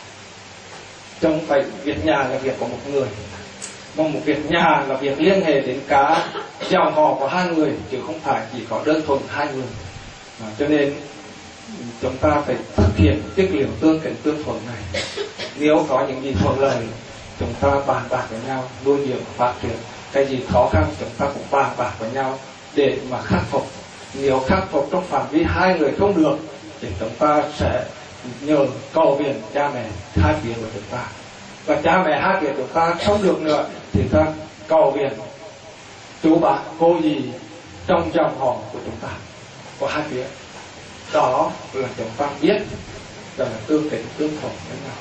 chứ không phải việc nhà là việc của một người. Mà một việc nhà là việc liên hệ đến cả dòng họ của hai người, chứ không phải chỉ có đơn thuần hai người. À, cho nên chúng ta phải thực hiện chất liệu tương kính tương thuận này. Nếu có những gì thuận lợi, chúng ta bàn bạc với nhau nuôi dưỡng phát triển. Cái gì khó khăn chúng ta cũng bàn bạc với nhau để mà khắc phục. Nếu khắc phục trong phạm vi hai người không được thì chúng ta sẽ nhờ cầu viện cha mẹ hai phía của chúng ta. Và cha mẹ hai phía chúng ta không được nữa thì ta cầu viện chú bạn cô dì trong dòng họ của chúng ta, của hai phía. Đó là chúng ta biết là tương kính tương thuận với nhau.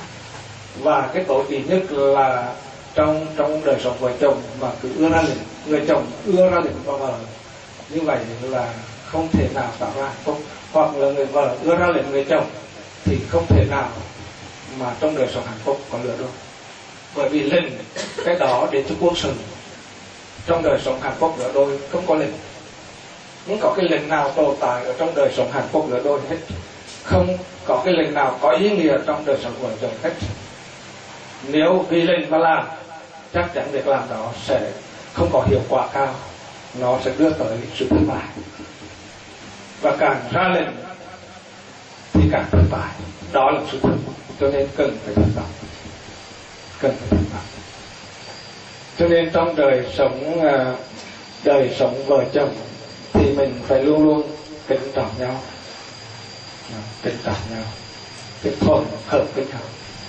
Và cái tối kỵ nhất là trong trong đời sống vợ chồng mà cứ ưa ra lệnh, người chồng ưa ra lệnh vào vợ, như vậy là không thể nào tạo ra hạnh phúc. Hoặc là người vợ ưa ra lệnh người chồng thì không thể nào mà trong đời sống hạnh phúc có lựa được. Bởi vì lệnh cái đó để cho quân sự, trong đời sống hạnh phúc lựa đôi không có lệnh. Không có cái lệnh nào tồn tại ở trong đời sống hạnh phúc lựa đôi hết. Không có cái lệnh nào có ý nghĩa trong đời sống vợ chồng hết. Nếu vì lệnh mà làm, chắc chắn việc làm đó sẽ không có hiệu quả cao, nó sẽ đưa tới sự thất bại. Và càng ra lệnh thì càng thất bại. Đó là sự thật. Cho nên cần phải thực tập, cần phải thực tập. Cho nên trong đời sống đời sống vợ chồng thì mình phải luôn luôn kính trọng nhau, kính trọng nhau, kính thuận hợp với nhau.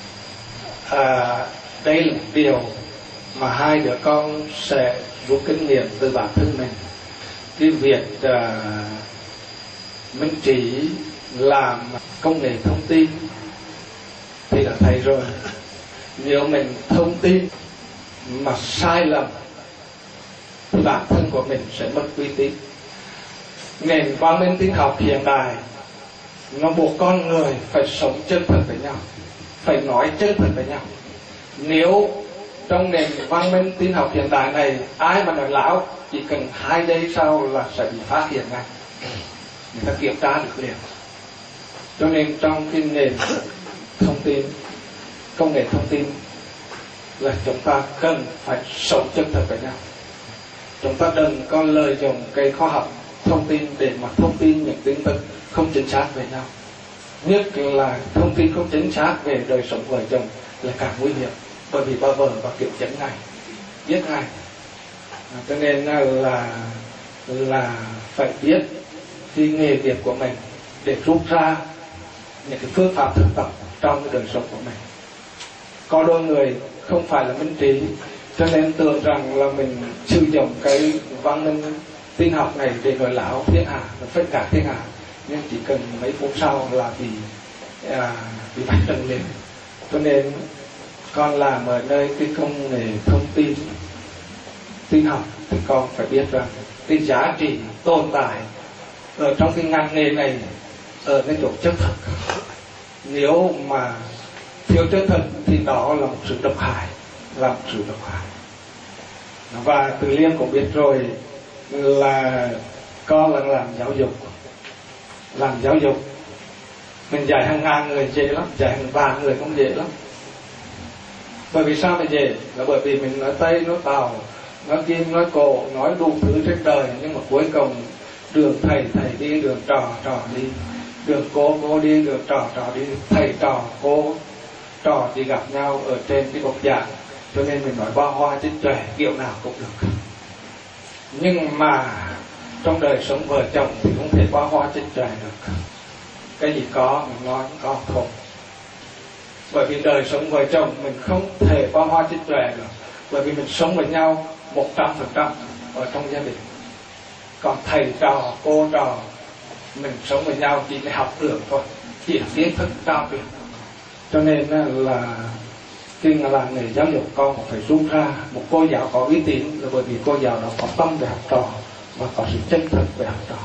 À, đây là điều mà hai đứa con sẽ rút kinh nghiệm từ bản thân mình. Cái việc uh, mình chỉ làm công nghệ thông tin thì đã thấy rồi. Nếu mình thông tin mà sai lầm thì bản thân của mình sẽ mất uy tín. Nền văn minh tin học hiện đại nó buộc con người phải sống chân thật với nhau, phải nói chân thật với nhau. Nếu trong nền văn minh tin học hiện đại này ai mà nói láo, chỉ cần hai giây sau là sẽ bị phát hiện ngay, người ta kiểm tra được liền. Cho nên trong cái nền thông tin, công nghệ thông tin là chúng ta cần phải sống chân thật với nhau. Chúng ta đừng có lợi dụng cái khoa học thông tin để mà thông tin những tin tức không chính xác về nhau. Nhất là thông tin không chính xác về đời sống vợ chồng là càng nguy hiểm, bởi vì bà vợ và kiểu chấn ngay, giết ngay. À, cho nên là là phải biết cái nghề nghiệp của mình để rút ra những cái phương pháp thực tập trong cái đời sống của mình. Có đôi người không phải là minh trí, cho nên tưởng rằng là mình sử dụng cái văn minh tin học này để nói lão thiên hạ, phân cả thiên hạ, nhưng chỉ cần mấy phút sau là bị à, bị bắt trần liền. Cho nên con làm ở nơi cái công nghệ thông tin tin học thì con phải biết rằng cái giá trị tồn tại ở trong cái ngành nghề này ở cái chỗ chân thật. Nếu mà thiếu chân thật thì đó là một sự độc hại, là một sự độc hại. Và Từ Liêm cũng biết rồi là con là làm giáo dục, làm giáo dục mình dạy hàng ngàn người dễ lắm, dạy hàng vạn người không dễ lắm. Bởi vì sao mà dễ? Là bởi vì mình nói Tây, nói Tàu, nói Kim, nói Cổ, nói đủ thứ trên đời, nhưng mà cuối cùng đường thầy thầy đi, đường trò trò đi, đường cô cô đi, đường trò trò đi, thầy trò cô trò chỉ gặp nhau ở trên cái bục giảng. Cho nên mình nói ba hoa chính trẻ kiểu nào cũng được. Nhưng mà trong đời sống vợ chồng thì không thể ba hoa chính trẻ được. Cái gì có mình nói có thôi. Bởi vì đời sống vợ chồng mình không thể ba hoa chính trẻ được. Bởi vì mình sống với nhau một trăm phần trăm ở trong gia đình. Còn thầy trò, cô trò mình sống với nhau chỉ để học được thôi, chỉ là kiến thức trao truyền. Cho nên là khi mà làm nghề giáo dục con cũng phải rút ra một cô giáo có uy tín, là bởi vì cô giáo đó có tâm về học trò và có sự chân thật về học trò.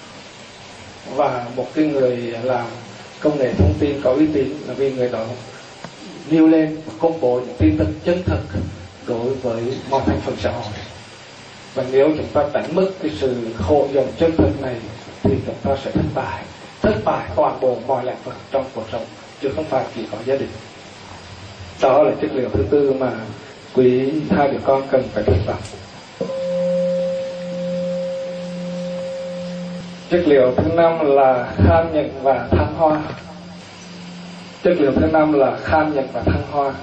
Và một cái người làm công nghệ thông tin có uy tín là vì người đó nêu lên và công bố những tin tức chân thật đối với mọi thành phần xã hội. Và nếu chúng ta đánh mất cái sự hộ dòng chân thật này thì chúng ta sẽ thất bại, thất bại toàn bộ mọi lĩnh vực trong cuộc sống, chứ không phải chỉ có gia đình. Đó là chất liệu thứ tư mà quý hai đứa con cần phải thực tập. Chất liệu thứ năm là khan nhận và thăng hoa. Chất liệu thứ năm là khan nhận và thăng hoa.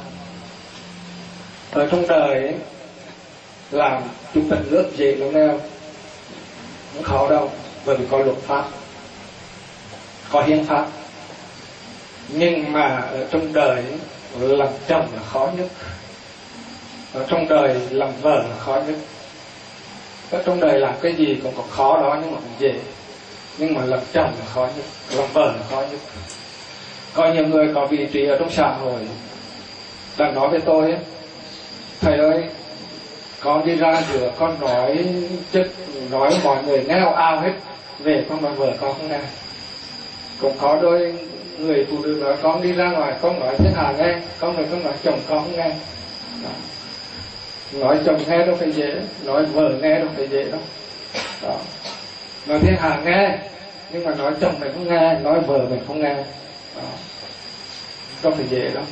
Ở trong đời ấy, làm chủ tịch nước dễ lắm đâu, không khó đâu, bởi vì có luật pháp, có hiến pháp. Nhưng mà ở trong đời ấy, làm chồng là khó nhất, ở trong đời làm vợ là khó nhất. Ở trong đời làm cái gì cũng có khó đó nhưng mà cũng dễ, nhưng mà làm chồng là khó nhất, làm vợ là khó nhất. Có nhiều người có vị trí ở trong xã hội đã nói với tôi ấy, thầy ơi, con đi ra giữa con nói chất nói mọi người nghe ào ào hết, về con nói vợ con không nghe. Cũng có đôi người phụ nữ nói con đi ra ngoài con nói thiên hạ nghe, con người con nói chồng con không nghe. Đó. Nói chồng nghe đâu phải dễ, nói vợ nghe đâu phải dễ đâu. Đó. Nói thiên hạ nghe, nhưng mà nói chồng mình không nghe, nói vợ mình không nghe. Đó. Đâu phải dễ đâu.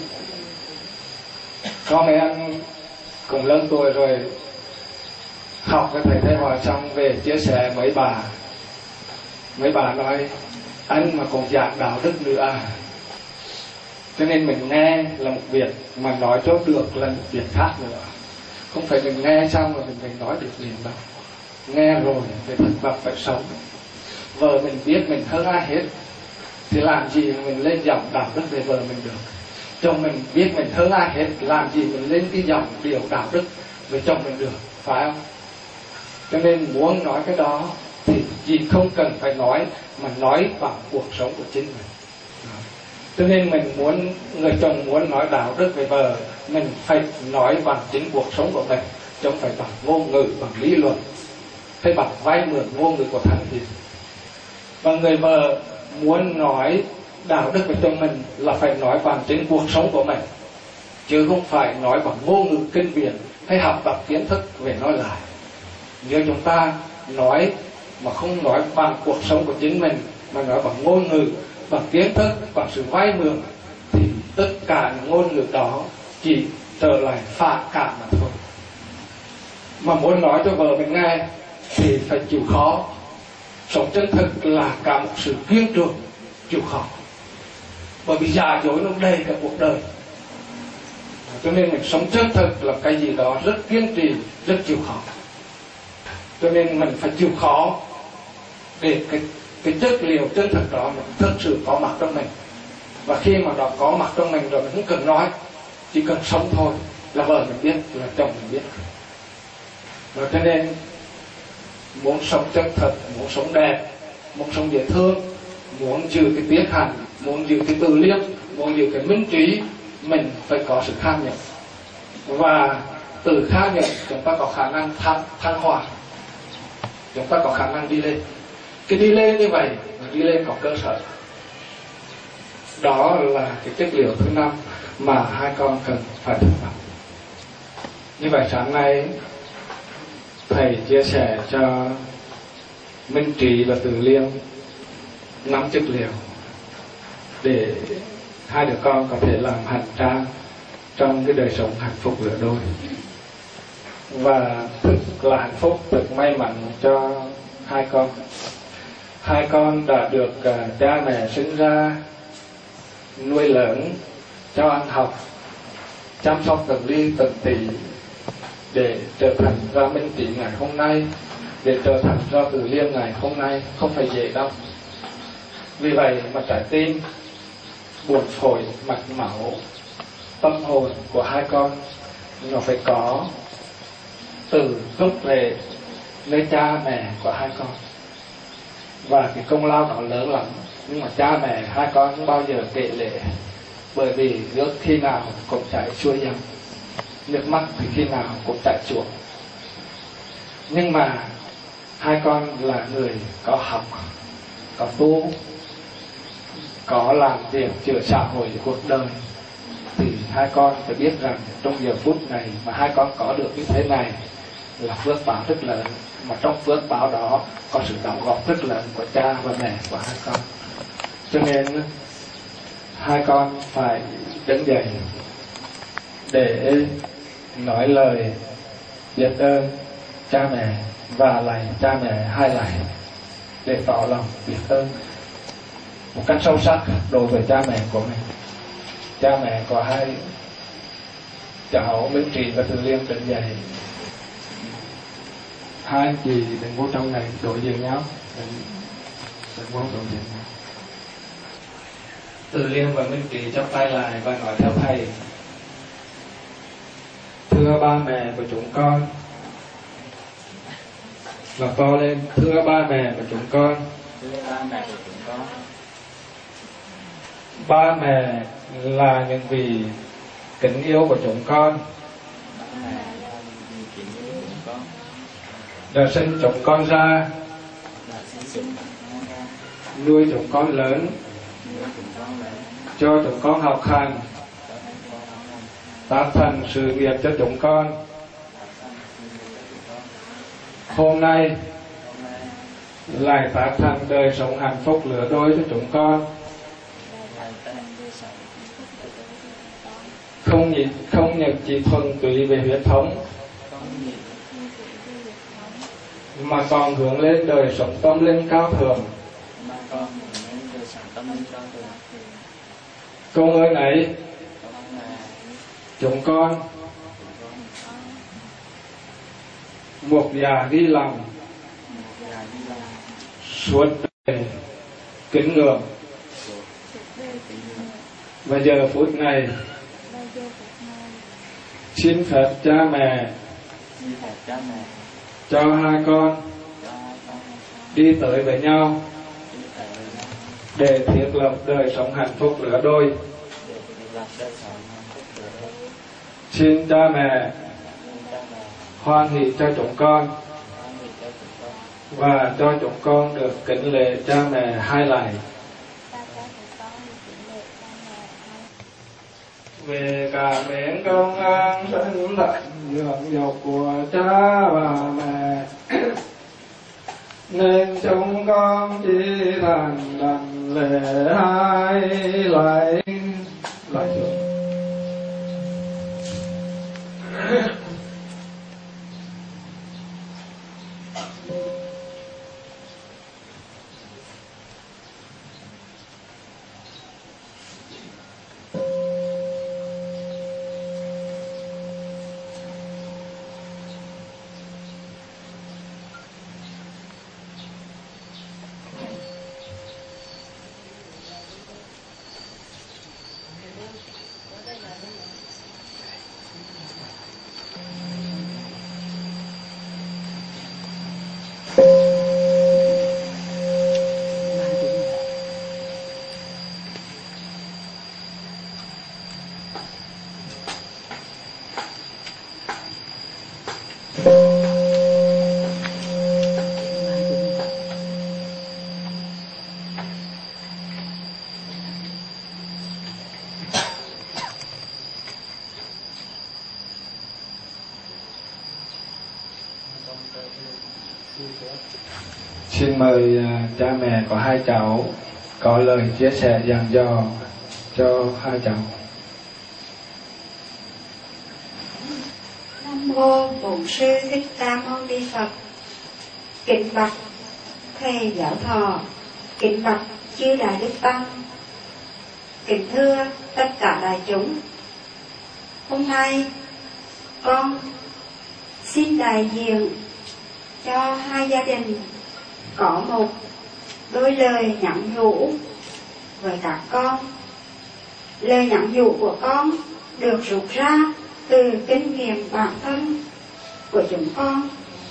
Có mấy anh cùng lớn tuổi rồi học cái thầy Thế Hòa xong về chia sẻ mấy bà, mấy bà nói anh mà còn giảng đạo đức nữa à. Cho nên mình nghe là một việc, mà nói cho được là một việc khác nữa. Không phải mình nghe xong rồi mình, mình nói được liền đâu. Nghe rồi phải thực tập, phải sống. Vợ mình biết mình hơn ai hết thì làm gì mình lên giọng đạo đức về vợ mình được. Chồng mình biết mình hơn ai hết, làm gì mình lên cái giọng điều đạo đức về chồng mình được, phải không? Cho nên muốn nói cái đó thì chỉ không cần phải nói, mà nói bằng cuộc sống của chính mình. Cho nên mình muốn, người chồng muốn nói đạo đức về vợ, mình phải nói bằng chính cuộc sống của mình, chứ không phải bằng ngôn ngữ, bằng lý luận, hay bằng vay mượn ngôn ngữ của thánh hiền. Và người vợ muốn nói đạo đức về chồng mình là phải nói bằng chính cuộc sống của mình, chứ không phải nói bằng ngôn ngữ kinh điển hay học tập kiến thức về nói lại. Nếu chúng ta nói mà không nói bằng cuộc sống của chính mình, mà nói bằng ngôn ngữ bằng kiến thức, bằng sự vay mượn, thì tất cả những ngôn ngữ đó chỉ trở lại phản cảm mà thôi. Mà muốn nói cho vợ mình nghe thì phải chịu khó. Sống chân thực là cả một sự kiên cường, chịu khó. Bởi vì giả dối nó đầy cả cuộc đời. Cho nên mình sống chân thực là cái gì đó rất kiên trì, rất chịu khó. Cho nên mình phải chịu khó để cái, cái chất liệu chân thực đó nó thực sự có mặt trong mình. Và khi mà nó có mặt trong mình rồi mình không cần nói, chỉ cần sống thôi là vợ mình biết, là chồng mình biết. Rồi cho nên muốn sống chân thật, muốn sống đẹp, muốn sống dễ thương, muốn giữ cái tiếng hạnh, muốn giữ cái từ liêm, muốn giữ cái minh trí, mình phải có sự khai nhận. Và từ khai nhận chúng ta có khả năng thăng, thăng hoa, chúng ta có khả năng đi lên. Cái đi lên như vậy, đi lên có cơ sở. Đó là cái chất liệu thứ năm mà hai con cần phải thực tập. Như vậy sáng nay thầy chia sẻ cho Minh Trí và Từ Liêm năm chất liệu để hai đứa con có thể làm hành trang trong cái đời sống hạnh phúc lứa đôi, và thực là hạnh phúc, thực may mắn cho hai con. Hai con đã được uh, cha mẹ sinh ra, nuôi lớn, cho ăn học, chăm sóc từng ly từng tí để trở thành ra Minh Trí ngày hôm nay, để trở thành ra Từ Liêm ngày hôm nay không phải dễ đâu. Vì vậy mà trái tim, buồn phổi, mạch máu, tâm hồn của hai con nó phải có từ gốc về nơi cha mẹ của hai con. Và cái công lao đó lớn lắm, nhưng mà cha mẹ hai con không bao giờ kể lể, bởi vì nước khi nào cũng chảy xuôi dòng, nước mắt thì khi nào cũng chảy xuống. Nhưng mà hai con là người có học, có tu, có làm việc chữa xã hội cuộc đời, thì hai con phải biết rằng trong giờ phút này mà hai con có được như thế này là phước báo rất lớn, mà trong phước báo đó có sự đóng góp rất lớn của cha và mẹ của hai con. Cho nên hai con phải đứng dậy để nói lời biết ơn cha mẹ và lạy cha mẹ hai lạy để tỏ lòng biết ơn một cách sâu sắc đối với cha mẹ của mình. Cha mẹ có hai cháu Minh Trí và Từ Liêm đứng dậy. Hai anh chị đừng vô trong này đối diện nhau, đừng, đừng vô đối diện nhau. Từ Liêm và Minh Trí chắp tay lại và nói theo thầy: thưa ba mẹ của chúng con, và to lên: thưa ba mẹ của chúng con. Thưa ba mẹ của chúng con. Ba mẹ là những vị kính yêu của chúng con, đã sinh chúng con ra, nuôi chúng con lớn, cho chúng con học hành, tác thành sự nghiệp cho chúng con. Hôm nay lại tác thành đời sống hạnh phúc lứa đôi cho chúng con. Không nhị, không nhận chỉ thuần túy về huyết thống, mà còn hướng lên đời sống tâm linh cao thượng. Công ơn ấy chúng con một già ghi lòng, suốt đời kính ngưỡng. Và giờ phút này xin phép cha mẹ cho hai con đi tới với nhau để thiết lập đời sống hạnh phúc lứa đôi. Xin cha mẹ hoan hỷ cho chúng con và cho chúng con được kính lễ cha mẹ hai lạy. Về cả miệng công an sinh thành dưỡng dục của cha và mẹ, nên chúng con chỉ thành đành lễ hai lại lại xuống. Xin mời cha mẹ của hai cháu có lời chia sẻ dặn dò cho hai cháu. Nam mô Bổn Sư Thích Ca Mâu Ni Phật. Kính bạch thầy giáo thọ, kính bạch chư đại đức tăng, kính thưa tất cả đại chúng. Hôm nay con xin đại diện cho hai gia đình có một đôi lời nhắn nhủ với các con. Lời nhắn nhủ của con được rút ra từ kinh nghiệm bản thân của chúng con.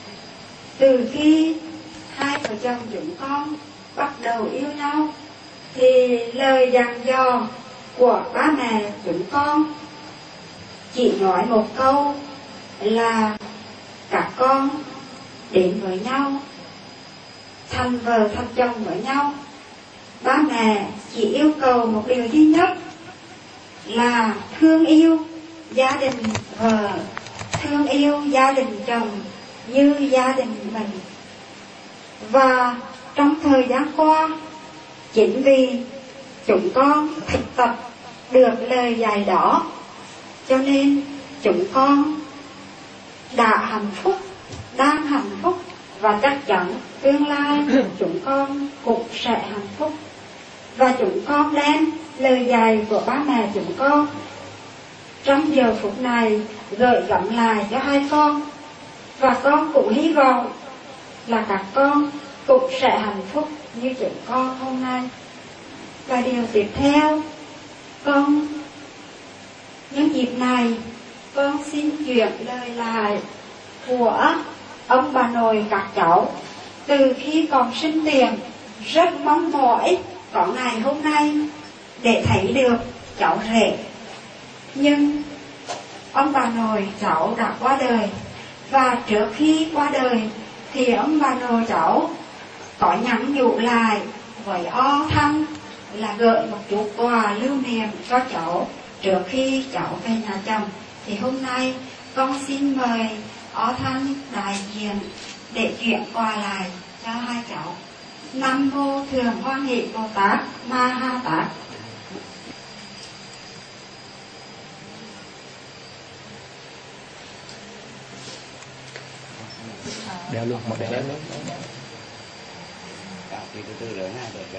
Từ khi hai vợ chồng chúng con bắt đầu yêu nhau thì lời dặn dò của ba mẹ chúng con chỉ nói một câu là các con đến với nhau, thành vợ thành chồng với nhau. Ba mẹ chỉ yêu cầu một điều duy nhất là thương yêu gia đình vợ, thương yêu gia đình chồng như gia đình mình. Và trong thời gian qua, chính vì chúng con thực tập được lời dạy đó, cho nên chúng con đã hạnh phúc, đang hạnh phúc, và chắc chắn tương lai chúng con cũng sẽ hạnh phúc. Và chúng con đem lời dạy của ba mẹ chúng con trong giờ phút này gửi gắm lại cho hai con. Và con cũng hy vọng là các con cũng sẽ hạnh phúc như chúng con hôm nay. Và điều tiếp theo, con nhân dịp này con xin chuyển lời lại của ông bà nội các cháu từ khi còn sinh tiền, rất mong mỏi có ngày hôm nay để thấy được cháu rể. Nhưng ông bà nội cháu đã qua đời, và trước khi qua đời thì ông bà nội cháu có nhắn nhủ lại với O Thăng là gửi một chút quà lưu niệm cho cháu trước khi cháu về nhà chồng. Thì hôm nay con xin mời O Thăng đại diện để chuyển quà lại cho hai cháu. Nam mô Thường Hoan Hỷ Bồ Tát Ma Ha Tát. Đeo luôn, một đeo luôn. Cạo thì từ từ rửa hai đợt ra.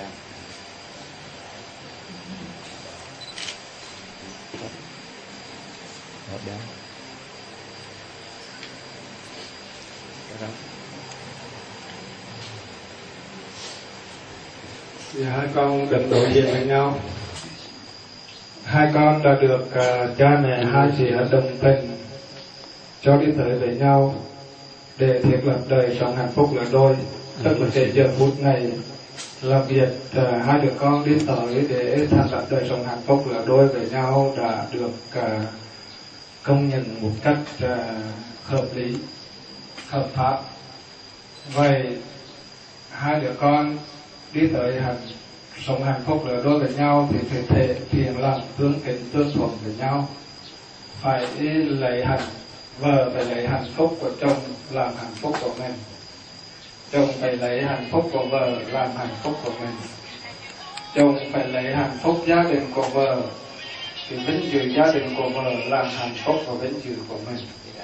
Một đeo. Đó. Thì hai con được đối diện với nhau. Hai con đã được uh, cha mẹ hai chị em đồng tình cho đi tới với nhau để thiết lập đời sống hạnh phúc là đôi. Tức là cái giờ phút này là việc uh, hai đứa con đi tới để thành lập đời sống hạnh phúc là đôi với nhau đã được uh, công nhận một cách uh, hợp lý, hợp pháp. Vậy hai đứa con đi tới hạnh sống hạnh phúc là đôi với nhau thì phải thể hiện lòng tương kính tương thuận với nhau, phải lấy hạnh vợ phải lấy hạnh phúc của chồng làm hạnh phúc của mình, chồng phải lấy hạnh phúc của vợ làm hạnh phúc của mình. chồng phải lấy hạnh phúc gia đình của vợ, thì vinh dự gia đình của vợ là hạnh phúc và vinh dự của mình.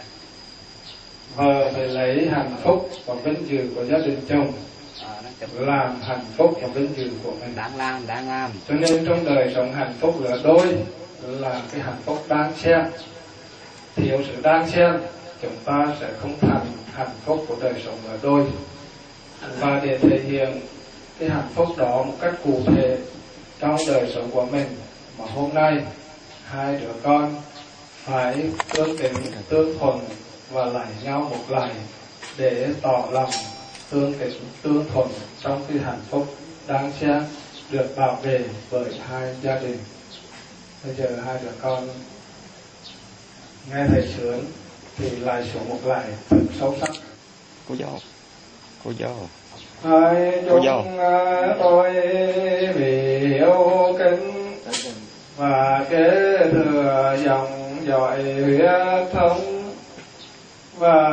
Vợ phải lấy hạnh phúc và vinh dự của gia đình chồng làm hạnh phúc và vinh dự của mình. Đáng làm, đáng làm. Cho nên trong đời sống hạnh phúc lứa đôi là cái hạnh phúc đáng xen. Thiếu sự đáng xen, chúng ta sẽ không thành hạnh phúc của đời sống lứa đôi. Và để thể hiện cái hạnh phúc đó một cách cụ thể trong đời sống của mình, mà hôm nay hai đứa con phải tương tình, tương thuận và lại nhau một lại để tỏ lòng tương tình, tương thuận trong cái hạnh phúc đáng xen được bảo vệ bởi hai gia đình. Bây giờ hai đứa con nghe thầy sướng thì lại xuống một lại thật sâu sắc. Cô dâu, cô dâu. Hai chúng tôi vì yêu kính và kế thừa dòng dõi huyết thống và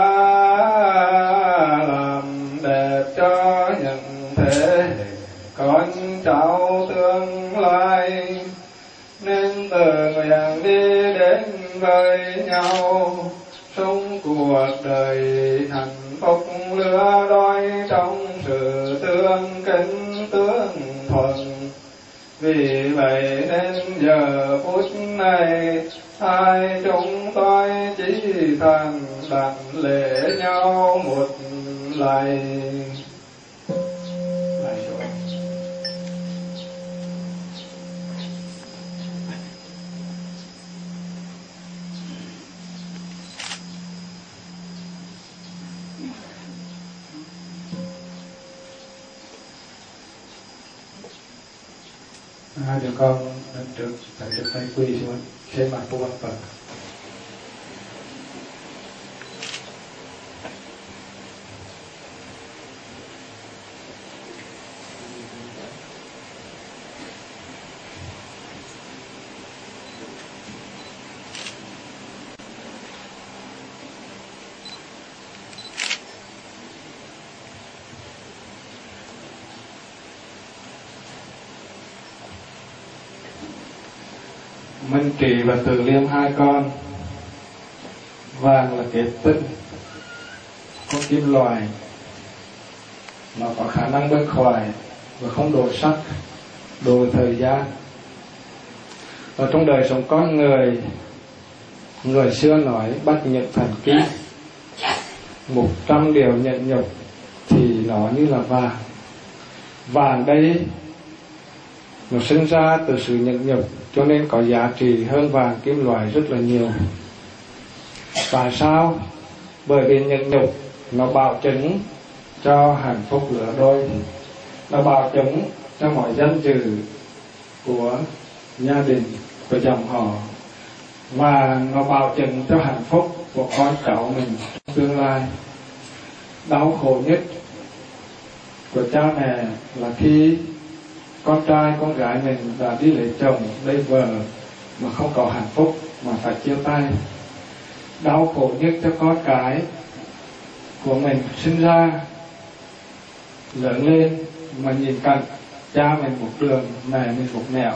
làm đẹp cho những thế con cháu tương lai, nên tự nguyện đi đến với nhau sống cuộc đời hạnh phúc lứa đôi trong sự tương kính tương thuận. Vì vậy nên giờ phút này hai chúng tôi chỉ thành đảnh lễ nhau một lại. Hai đứa con lần trước phải được tay quỳ xuống trên mặt của Phật. Minh Trị và Từ Liêm hai con. Vàng là kết tinh, có kim loại, nó có khả năng bất hoại và không đổi sắc, đổi thời gian. Và trong đời sống con người, người xưa nói bắt nhật thành kim, một trăm điều nhẫn nhục thì nó như là vàng. Vàng đây nó sinh ra từ sự nhẫn nhục, cho nên có giá trị hơn vàng kim loại rất là nhiều. Tại sao? Bởi vì nhẫn nhục nó bảo chứng cho hạnh phúc lứa đôi, nó bảo chứng cho mọi danh dự của gia đình, của dòng họ, và nó bảo chứng cho hạnh phúc của con cháu mình tương lai. Đau khổ nhất của cha mẹ là khi con trai con gái mình đã đi lấy chồng lấy vợ mà không có hạnh phúc mà phải chia tay. Đau khổ nhất cho con cái của mình sinh ra lớn lên mà nhìn cảnh cha mình một đường, mẹ mình một nẻo.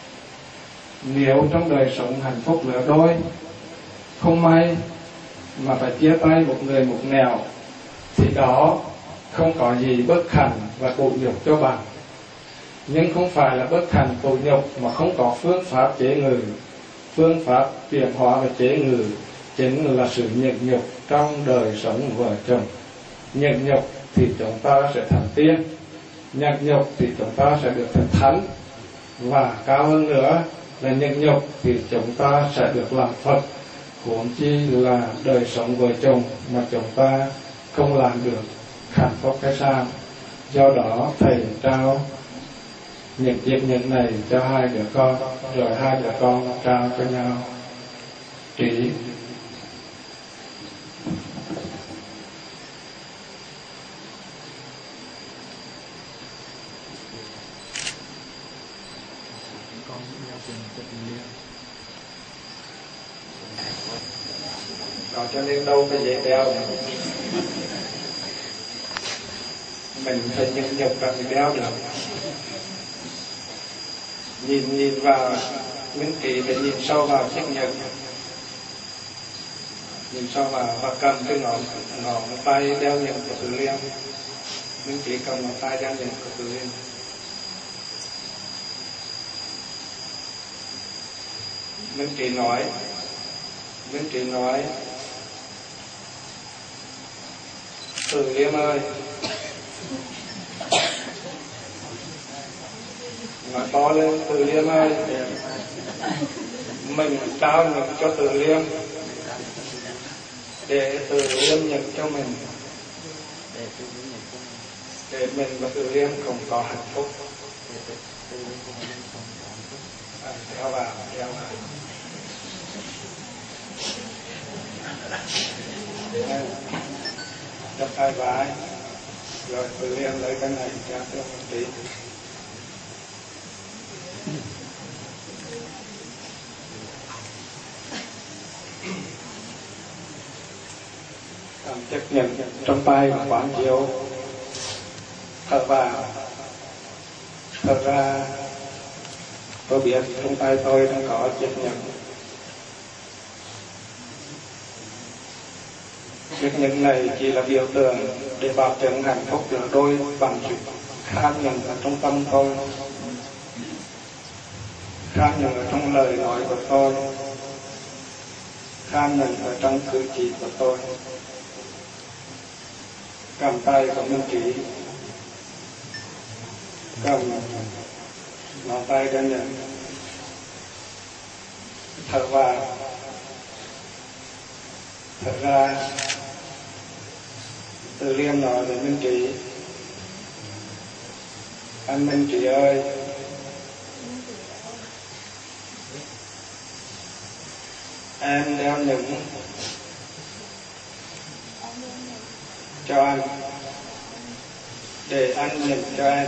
Nếu trong đời sống hạnh phúc lứa đôi không may mà phải chia tay một người một nẻo, thì đó không có gì bất hạnh và tủi nhục cho bạn. Nhưng không phải là bất hạnh tủi nhục mà không có phương pháp chế ngự. Phương pháp chuyển hóa và chế ngự chính là sự nhẫn nhục trong đời sống vợ chồng. Nhẫn nhục thì chúng ta sẽ thành tiên, nhẫn nhục thì chúng ta sẽ được thành thánh, và cao hơn nữa là nhẫn nhục thì chúng ta sẽ được làm Phật. Huống chi là đời sống vợ chồng mà chúng ta không làm được hạnh phúc cái sao. Do đó thầy trao những chiếc nhẫn này cho hai đứa con, rồi hai đứa con trao cho nhau trí. Còn cho nên đâu cái dễ đeo này mình phải nhận nhập ra cái đeo được. nhìn nhìn vào minh trí để nhìn sâu vào chiếc nhẫn, nhìn sâu vào và cầm cái ngón ngón tay đeo nhẫn của Từ Liêm. Minh trí cầm ngón tay đeo nhẫn của Từ Liêm. Minh trí nói, Minh trí nói, Từ Liêm ơi, nói to lên, Từ Liêm ơi, mình trao nhận cho Từ Liêm để Từ Liêm nhận cho mình, để mình và Từ Liêm cùng có hạnh phúc. À, theo vào, theo vào. Chắp hai vai, rồi Từ Liêm lấy cái này cho tôi một tí. Cảm chấp nhận trong tay và quán chiếu, thở vào, thở ra. Tôi biết trong tay tôi đang có chấp nhận. Chấp nhận này chỉ là biểu tượng để bảo chứng hạnh phúc giữa đôi bằng sự kham nhận ở trong tâm tôi, kham nhận ở trong lời nói của tôi, kham nhận ở trong cử chỉ của tôi. Cầm tay của Minh trí, cầm ngón tay đơn nhận, thở vào, thở ra. Từ Liêm nói với Minh trí, anh Minh trí ơi, em đeo nhẫn cho anh để anh nhận cho em,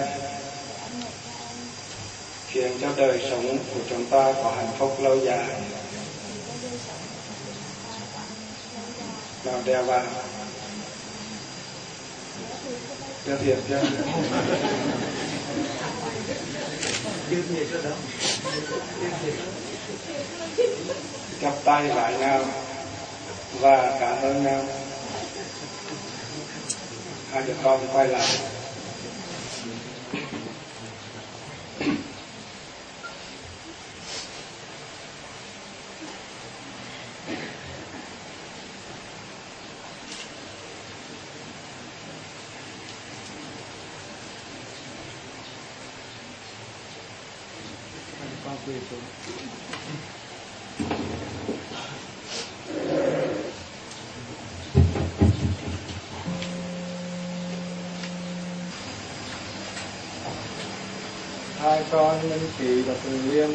khiến cho đời sống của chúng ta có hạnh phúc lâu dài. Nào đeo vào, đeo thiệt chưa? Chắp tay lại nhau và cảm ơn nhau. Hai đứa con quay lại. Con quỳ xuống. Hai con Minh trí và Từ Liêm,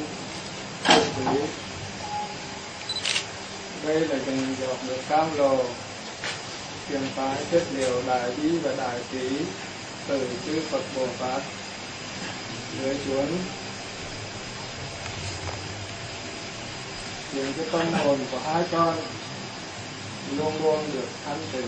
đây là từng giọt nước cam lồ, truyền phái chất liệu đại bi và đại trí từ chư Phật Bồ Tát rơi xuống, khiến cho tâm hồn của hai con luôn luôn được thanh tịnh,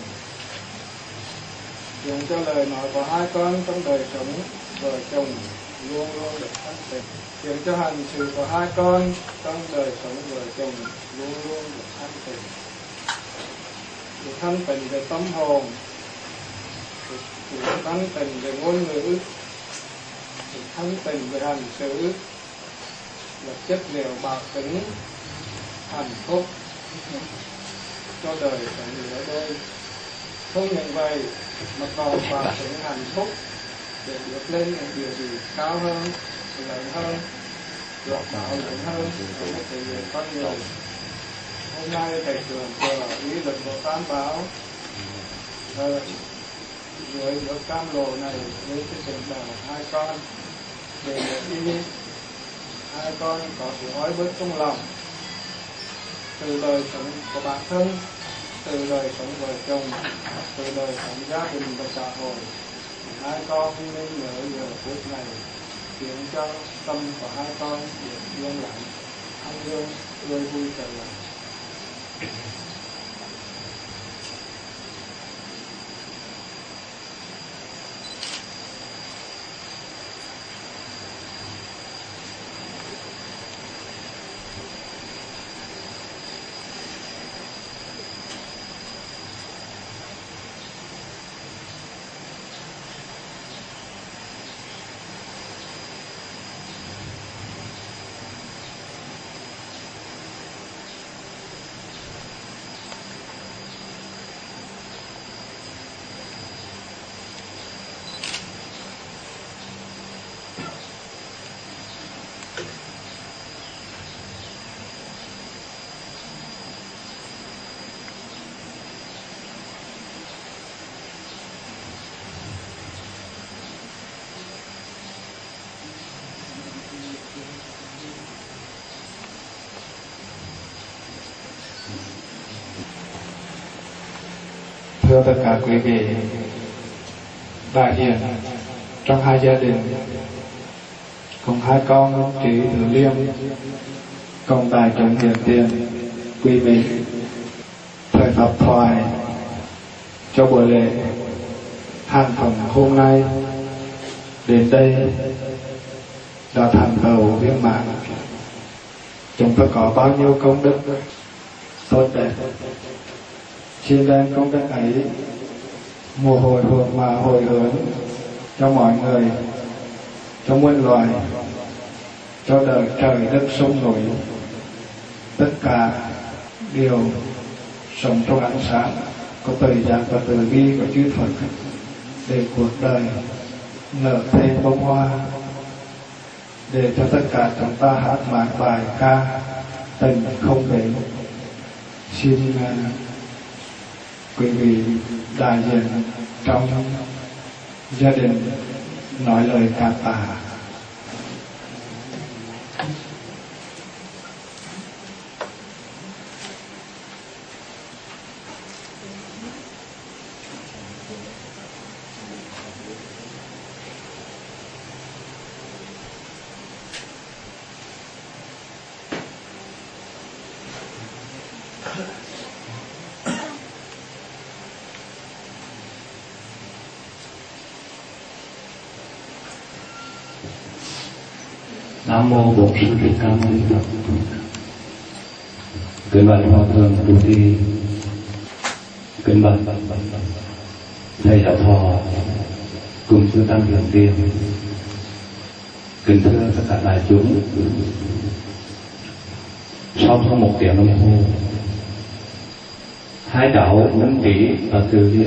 khiến cho lời nói của hai con trong đời sống vợ chồng luôn luôn được thanh tịnh, khiến cho hành xử của hai con trong đời sống vợ chồng luôn luôn được thanh tịnh, được thanh tịnh về tâm hồn, được thanh tịnh về ngôn ngữ, được thanh tịnh về hành xử, là chất liệu bảo chứng hạnh phúc cho đời sống ở đây. Không những vậy mà còn bảo chứng hạnh phúc để bước lên những điều gì cao hơn, lớn hơn, lọt đạo lớn hơn trong thế giới con người. Hôm nay thầy trưởng của lý luận của Tam Bảo ở dưới nước cam lồ này với cái tình đạo hai con để đi hai con có sự ói bớt trong lòng từ đời sống của bản thân, từ đời sống vợ chồng, từ đời sống gia đình và xã hội. Hai con nên nhớ giờ phút này khiến cho tâm của hai con được yên lặng, an dương, tươi vui trở lại. thưa tất cả quý vị đại diện trong hai gia đình, cùng hai con Trí Từ Liêm, cùng đại chúng hiện tiền quý vị, thời pháp thoại cho buổi lễ hành phẩm hôm nay đến đây đã thành tựu viên mãn. Chúng ta có bao nhiêu công đức tốt đẹp, xin đem công đức ấy mùa hồi hưởng mà hồi hướng cho mọi người, cho muôn loài, cho đời trời đất sông núi, tất cả đều sống trong ánh sáng có thời gian và từ bi của chư Phật, để cuộc đời nở thêm bông hoa, để cho tất cả chúng ta hát mãi bài ca tình không bể. Xin uh, quý vị đại diện trong gia đình nói lời cảm tạ. Nam mô Bổn Sư Thích Ca Mâu Ni Phật. Kính bạch Hòa thượng Trụ Trì, kính bạch thầy Giáo Thọ cùng chư tăng hiện tiền, kính thưa tất cả đại chúng. Sau hơn một tiếng đồng hồ, hai cháu Minh Trí và Từ Liêm,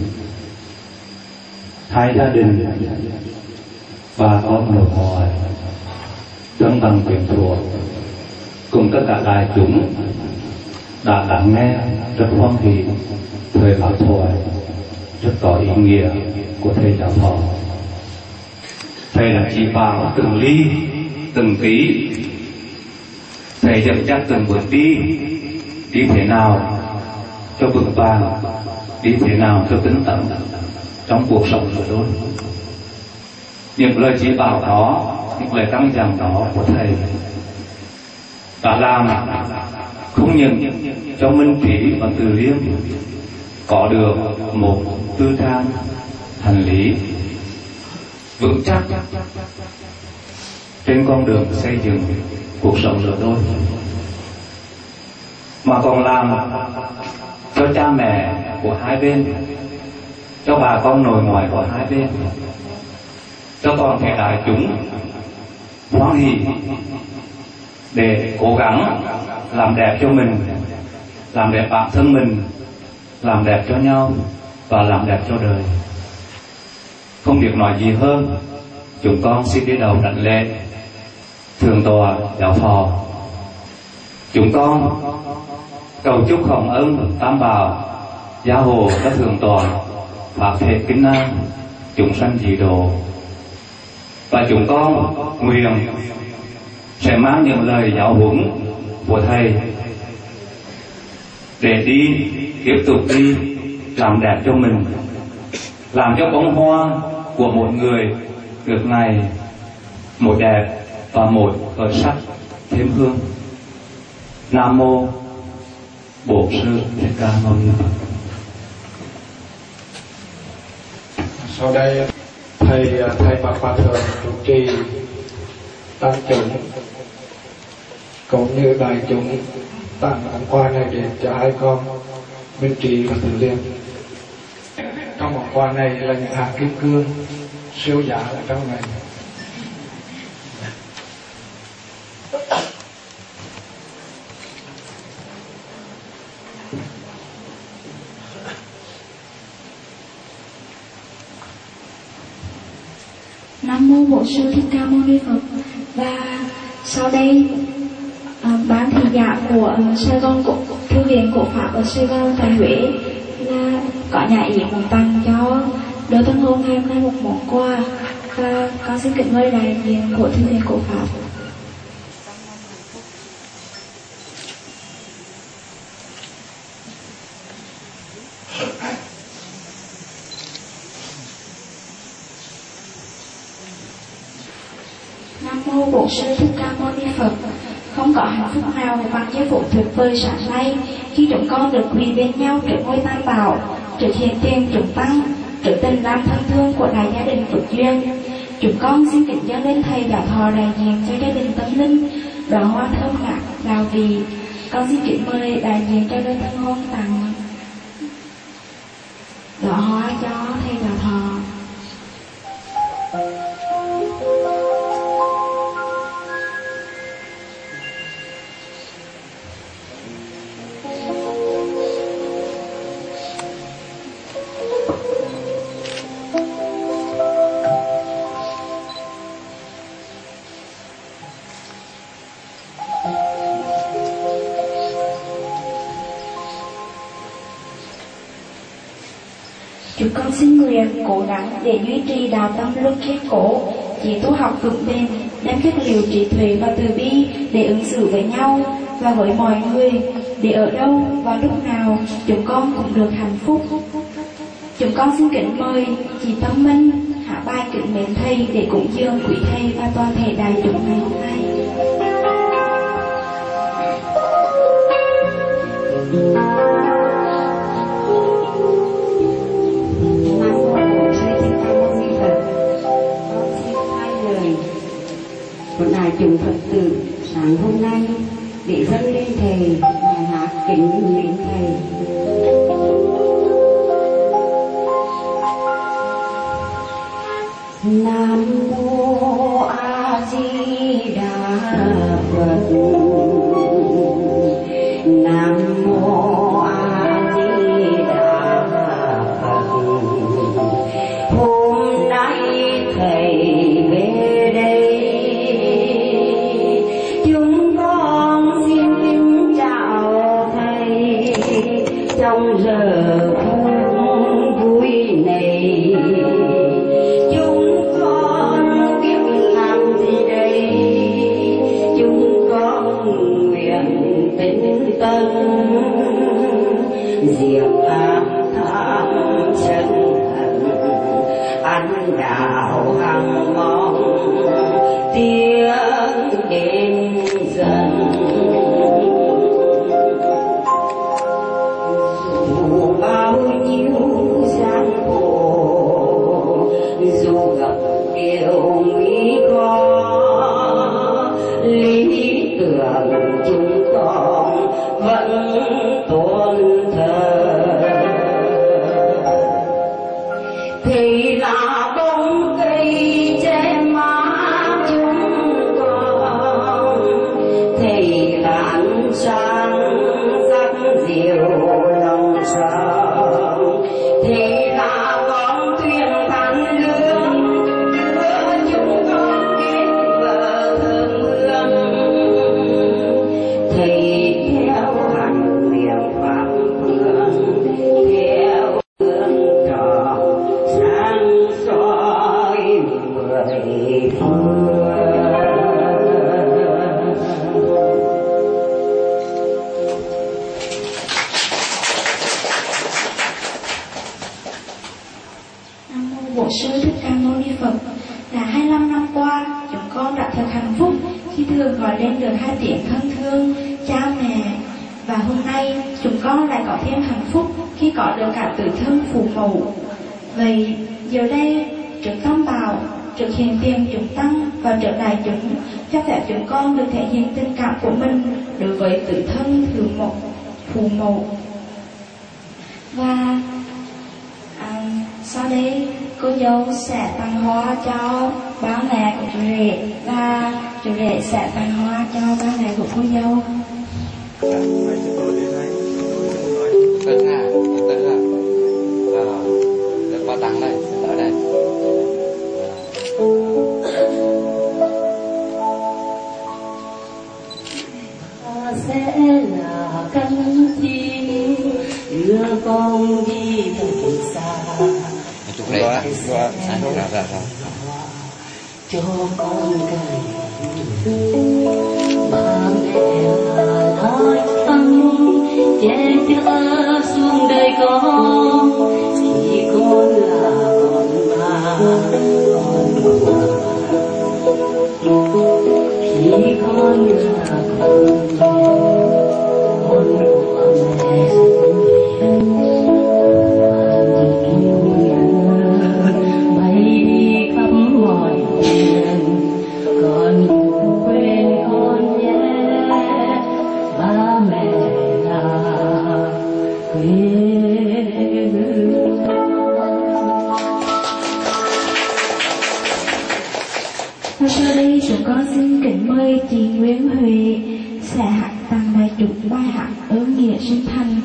hai gia đình, ba con nội ngoại, thân bằng quyền thuộc, cùng tất cả đại chúng đã lắng nghe rất hoan hỷ thời pháp thoại rất có ý nghĩa của thầy Giáo Thọ. Thầy đã chỉ bảo từng ly từng tí, thầy dẫn dắt từng bước đi, đi thế nào cho vững vàng, đi thế nào cho tĩnh tận trong cuộc sống của tôi. Những lời chỉ bảo đó, những lời căn dặn đó của thầy đã làm không những cho Minh Trí và Từ Liêm có được một tư trang hành lý vững chắc trên con đường xây dựng cuộc sống của tôi, mà còn làm cho cha mẹ của hai bên, cho bà con nội ngoại của hai bên, cho toàn thể đại chúng hoan hỷ để cố gắng làm đẹp cho mình, làm đẹp bản thân mình, làm đẹp cho nhau và làm đẹp cho đời. Không biết nói gì hơn, chúng con xin đi đầu đảnh lễ Thượng tọa Giáo Thọ. Chúng con cầu chúc hồng ân Tam Bảo gia hộ các thượng tọa pháp thể kính an chúng sanh dị độ, và chúng con nguyện sẽ mang những lời giáo huấn của thầy để đi tiếp tục đi làm đẹp cho mình, làm cho bông hoa của một người được ngày một đẹp và một khởi sắc thêm hương. Nam mô Bổn Sư Thích Ca Mâu Ni Phật. Sau đây thầy thầy Bạch Hòa Thượng trụ trì tăng chúng cũng như đại chúng tặng món quà này đến cho hai con Minh Trí và Từ Liêm. Trong món quà này là những hạt kim cương siêu giá ở trong này. Nam mô Bổn Sư Thích Ca Mâu Ni Phật. Và sau đây à, ban thị giả của Sài Gòn cổ thư viện cổ pháp ở Sài Gòn tại Huế là có nhà ý muốn tặng cho đôi tân hôn ngày hôm nay một món quà, và con xin kính mời đại diện của thư viện cổ pháp. mô Bổn Sư Thích Ca Mâu Ni Phật. Không có hạnh phúc nào bằng giây phút tuyệt vời sáng nay khi chúng con được quỳ bên nhau trước ngôi Tam Bảo, trước hiền tiền chúng tăng, trước tình làm thân thương của đại gia đình Phước Duyên. Chúng con xin kính dâng lên thầy Giáo Thọ đại diện cho gia đình Tâm Linh đóa hoa thơm ngát đào vị. Con xin kính mời đại diện cho đôi tân hôn tặng đóa hoa cho thầy Giáo Thọ. Chúng con xin nguyện cố gắng để duy trì đạo tâm luân kiên cố, chỉ tu học vững bền, đem chất liệu trí tuệ và từ bi để ứng xử với nhau và với mọi người, để ở đâu và lúc nào chúng con cũng được hạnh phúc. Chúng con xin kính mời chị Tâm Minh hạ bài kính mến thầy để cúng dường quý thầy và toàn thể đại chúng ngày hôm nay. Một đại chúng Phật tử sáng hôm nay để dâng lên thầy bài hát kính mến thầy. Nam mô A Di Đà Phật. Nam mô A Di Đà Phật. Hôm nay thầy về đây, chúng con xin kính chào thầy trong giờ phút vui này. Chúng con biết làm gì đây? Chúng con nguyện tinh tấn diệt ác tham sân hận, ăn đạo hằng mong tiếng đến dần. Dù bao nhiêu gian khổ, dù gặp điều nguy khó, lý tưởng chúng con vẫn tôn thờ. Thì là bóng cây che mát chúng con, thầy là ánh sáng sắc diệu lòng sống, thầy là bóng thuyền thẳng lương đưa chúng con đến bờ thơm hương. Thầy theo hành miệng pháp phương, theo hướng tròn sáng soi mười phương. Nam mô Bổn Sư Thích Ca Mâu Ni Phật. Đã hai mươi lăm năm qua, chúng con đã thật hạnh phúc khi thường gọi lên được hai tiếng thân thương cha mẹ, và hôm nay chúng con lại có thêm hạnh phúc khi có được cả tử thân phụ mẫu. Vậy giờ đây trước Tam Bảo, trước hiền tiền chúng tăng và trước đại chúng, cho phép chúng con được thể hiện tình cảm của mình đối với tử thân phụ mẫu, phụ mẫu. Và à, sau đây cô dâu sẽ tặng hoa cho ba mẹ của chú rể, và chú rể sẽ tặng hoa cho ba mẹ của cô dâu. Tấn à, tấn à. Ờ, được ba tặng đây, ở đây. Ta sẽ là cánh chim đưa con đi thật xa, Chúc rể, à, rồi, rồi, rồi. cho con cày ba mẹ nói ân che chở xuống đời con, chỉ con là con ba con của chúng con xin kính mời chị Nguyễn Huệ sẽ hát tặng đại chúng bài hát Ơn Nghĩa Sinh Thành.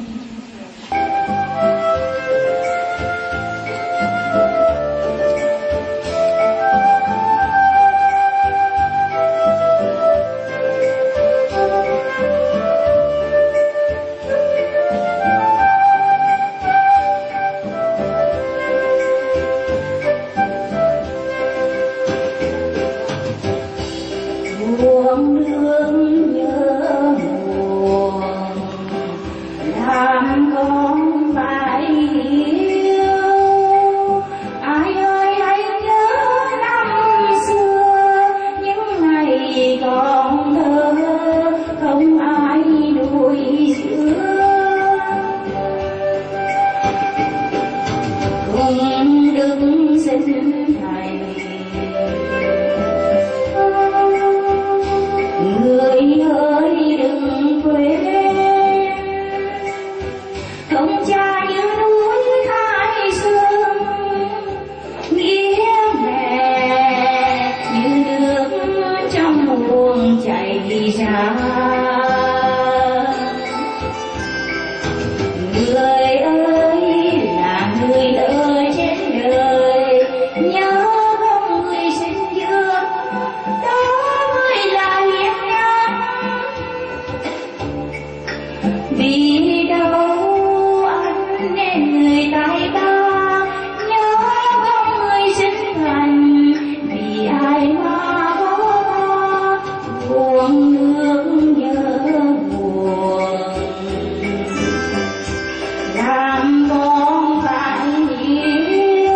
buông đường nhớ buồn làm con phải yêu. Ai ơi hãy nhớ năm xưa những ngày còn thơ không ai nuôi dưỡng, cùng đứng sinh thành người ơi đừng quên, không cha như núi Thái Sơn, nghĩa mẹ như nước trong nguồn chảy ra. Người ơi là người ơi trên đời, nhớ không người sinh dưỡng, đó mới là hiền nhân. Vì đâu anh nên người tài ba, nhớ không người sinh thành, vì ai mà có ta buồn nước nhớ buồn. Làm con phải hiểu,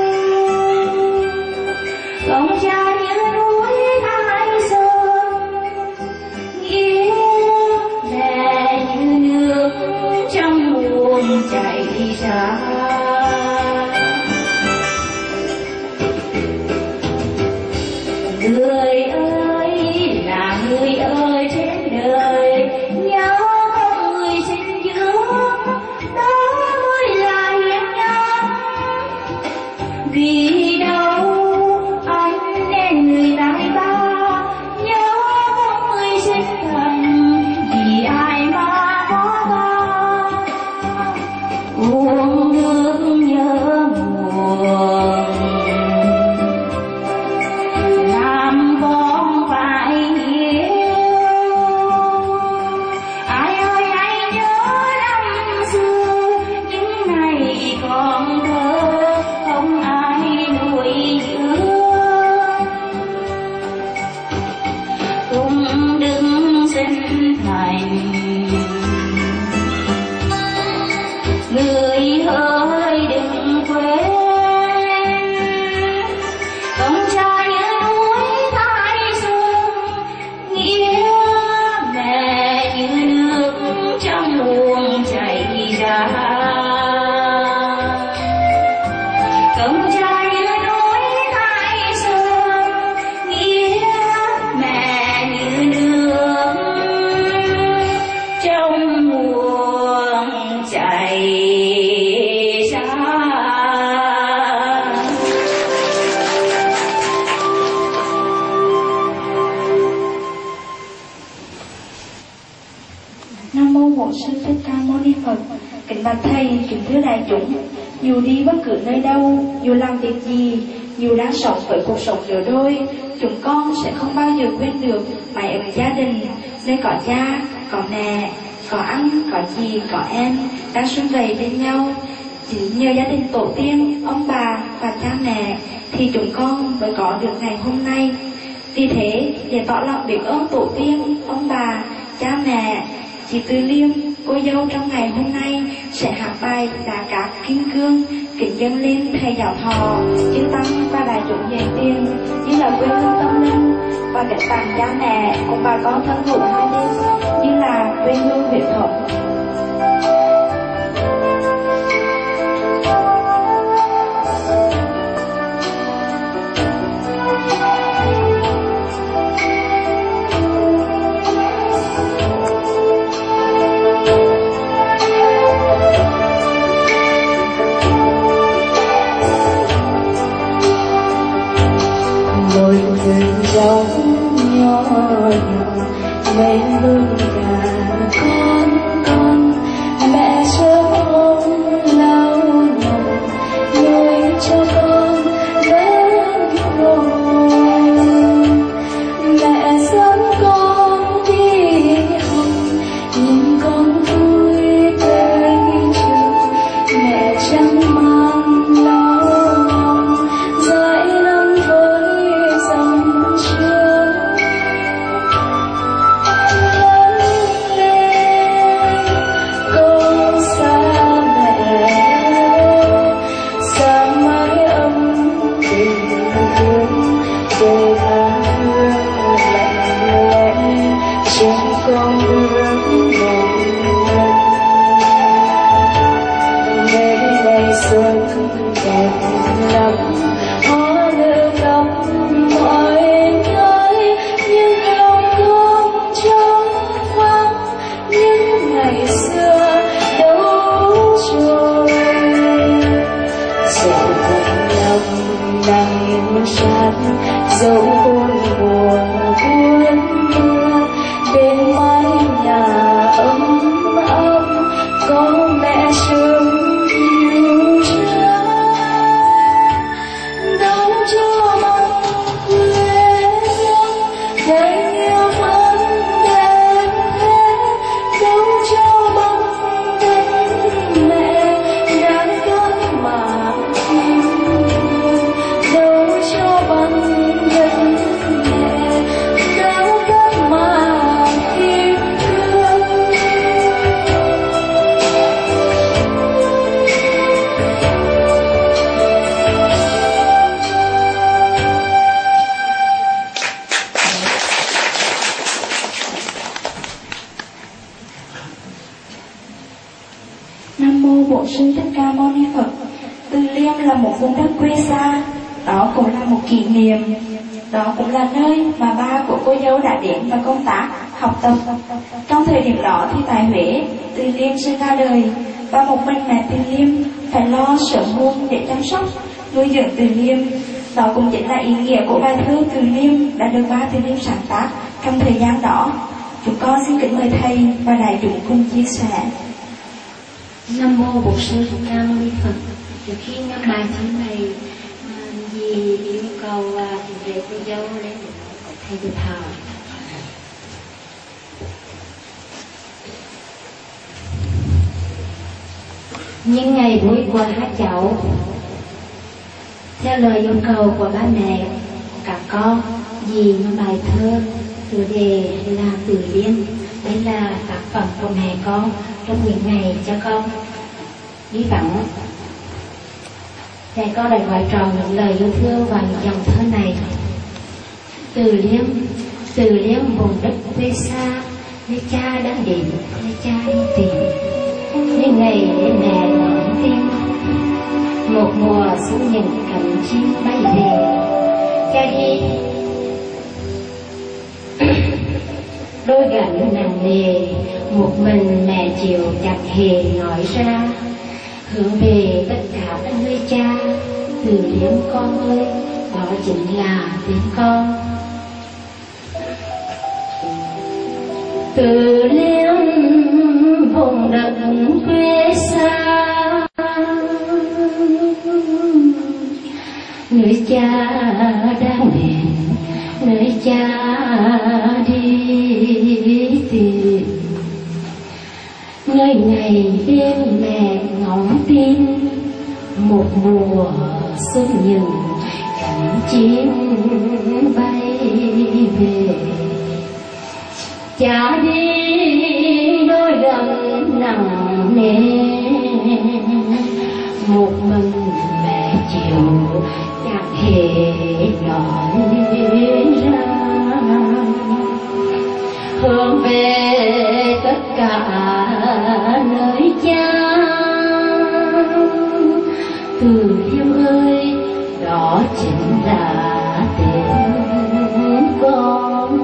không cha như núi Thái Sơn, nghĩa mẹ như nước trong nguồn chảy ra. Người ơi là người ơi trên đời, nhớ không người sinh dưỡng, đó mới là hiền nhân. Vì đâu anh nên người tài ba, nhớ không người sinh thành, vì ai mà có ta uống nước nhớ buồn. Làm con phải hiểu, ai ơi hãy nhớ năm xưa những ngày còn thơ không ai nuôi dưỡng, cùng đứng sinh thành người ơi đừng quên, không cha như núi Thái Sơn, nghĩa mẹ như nước trong nguồn chảy ra. Không cha như núi Thái Sơn, nghĩa mẹ như nước trong nguồn chảy ra. Nam mô Bổn Sư Thích Ca Mâu Ni Phật. Kính bạch thầy, kính thưa đại chúng, dù đi bất cứ nơi đâu, dù làm việc gì, dù đang sống với cuộc sống lứa đôi, chúng con sẽ không bao giờ quên được mái ấm gia đình, nơi có cha, có mẹ, có anh, có dì, có em đang sum vầy bên nhau. Chính nhờ gia đình tổ tiên, ông bà và cha mẹ thì chúng con mới có được ngày hôm nay. Vì thế, để tỏ lòng biết ơn tổ tiên, ông bà, cha mẹ, chị Tư Liêm, cô dâu trong ngày hôm nay sẽ hát bài Đá Cát Kim Cương kính dâng lên thầy giáo thọ, chư tăng và đại chúng dạy tiền như là quê hương tâm linh, và để tặng cha mẹ cùng bà con thân hữu hai bên như là quê hương huyết thống. Ngồi thuyền dòng vậy luôn là con con mẹ chớ ôm lao lòng nuôi cho con lớn rồi mẹ dẫn con đi học nhìn con vui tới trường mẹ chẳng mang lo lòng dãi lắm với dòng trường lớn lên con xa mẹ xa mái ấm tình thương để tháng hương lạnh lẽ trên con đường mộng ngày ngày xuân đẹp lắm hoa nở khắp mọi nơi nhưng lòng con trống vắng những ngày xưa đâu rồi dẫu còn lòng nắng chát dẫu buồn buồn buồn mưa bên mái nhà ấm ấm có mẹ sớm yêu cha đâu cho bằng quê hương để yêu ấm đẹp thế đâu cho bằng tình mẹ đã cất mà yêu đâu cho bằng tình mẹ đã cất mà yêu thương. Nam mô Bổn Sư Thích Ca Mâu Ni Phật. Từ Liêm là một vùng đất quê xa, đó cũng là một kỷ niệm, đó cũng là nơi mà ba của cô dâu đã đến và công tác, học tập. Trong thời điểm đó thì tại Huế, Từ Liêm sinh ra đời và một mình mẹ Từ Liêm phải lo sớm muộn để chăm sóc, nuôi dưỡng Từ Liêm. Đó cũng chính là ý nghĩa của bài thơ Từ Liêm đã được ba Từ Liêm sáng tác trong thời gian đó. Chúng con xin kính mời thầy và đại chúng cùng chia sẻ. Nam mô Bổn Sư Thích Ca Mâu Ni Phật. Trước khi ngâm bài thơ này, dì yêu cầu thầy về cô dâu lên thầy được thờ. Những ngày vui qua hát cháu, theo lời yêu cầu của ba mẹ, các con, dì ngâm bài thơ tựa đề là Từ Liêm. Đây là tác phẩm của mẹ con trong những ngày cho con đi vắng. Mẹ con đã gọi tròn những lời yêu thương vào những dòng thơ này. Từ Liêm, Từ Liêm vùng đất quê xa, nơi cha đang đến, nơi cha đi tìm. Những ngày để mẹ đón tin, một mùa xuân những cánh chim bay về. Cha đi đôi gánh nặng nề, một mình mẹ chịu chẳng hề nói ra, hướng về tất cả các nơi cha. Từ Liêm con ơi, đó chính là tên con. Từ Liêm vùng đất quê xa, nơi cha đang đến, nơi cha đi tìm. Nơi ngày đêm mẹ ngóng tin, một mùa xuân những cánh chim bay về. Cha đi đôi gánh nặng nề, một mình mẹ chịu chẳng hề nói ra, hướng về tất cả nơi cha. Từ Liêm ơi, đó chính là tên con.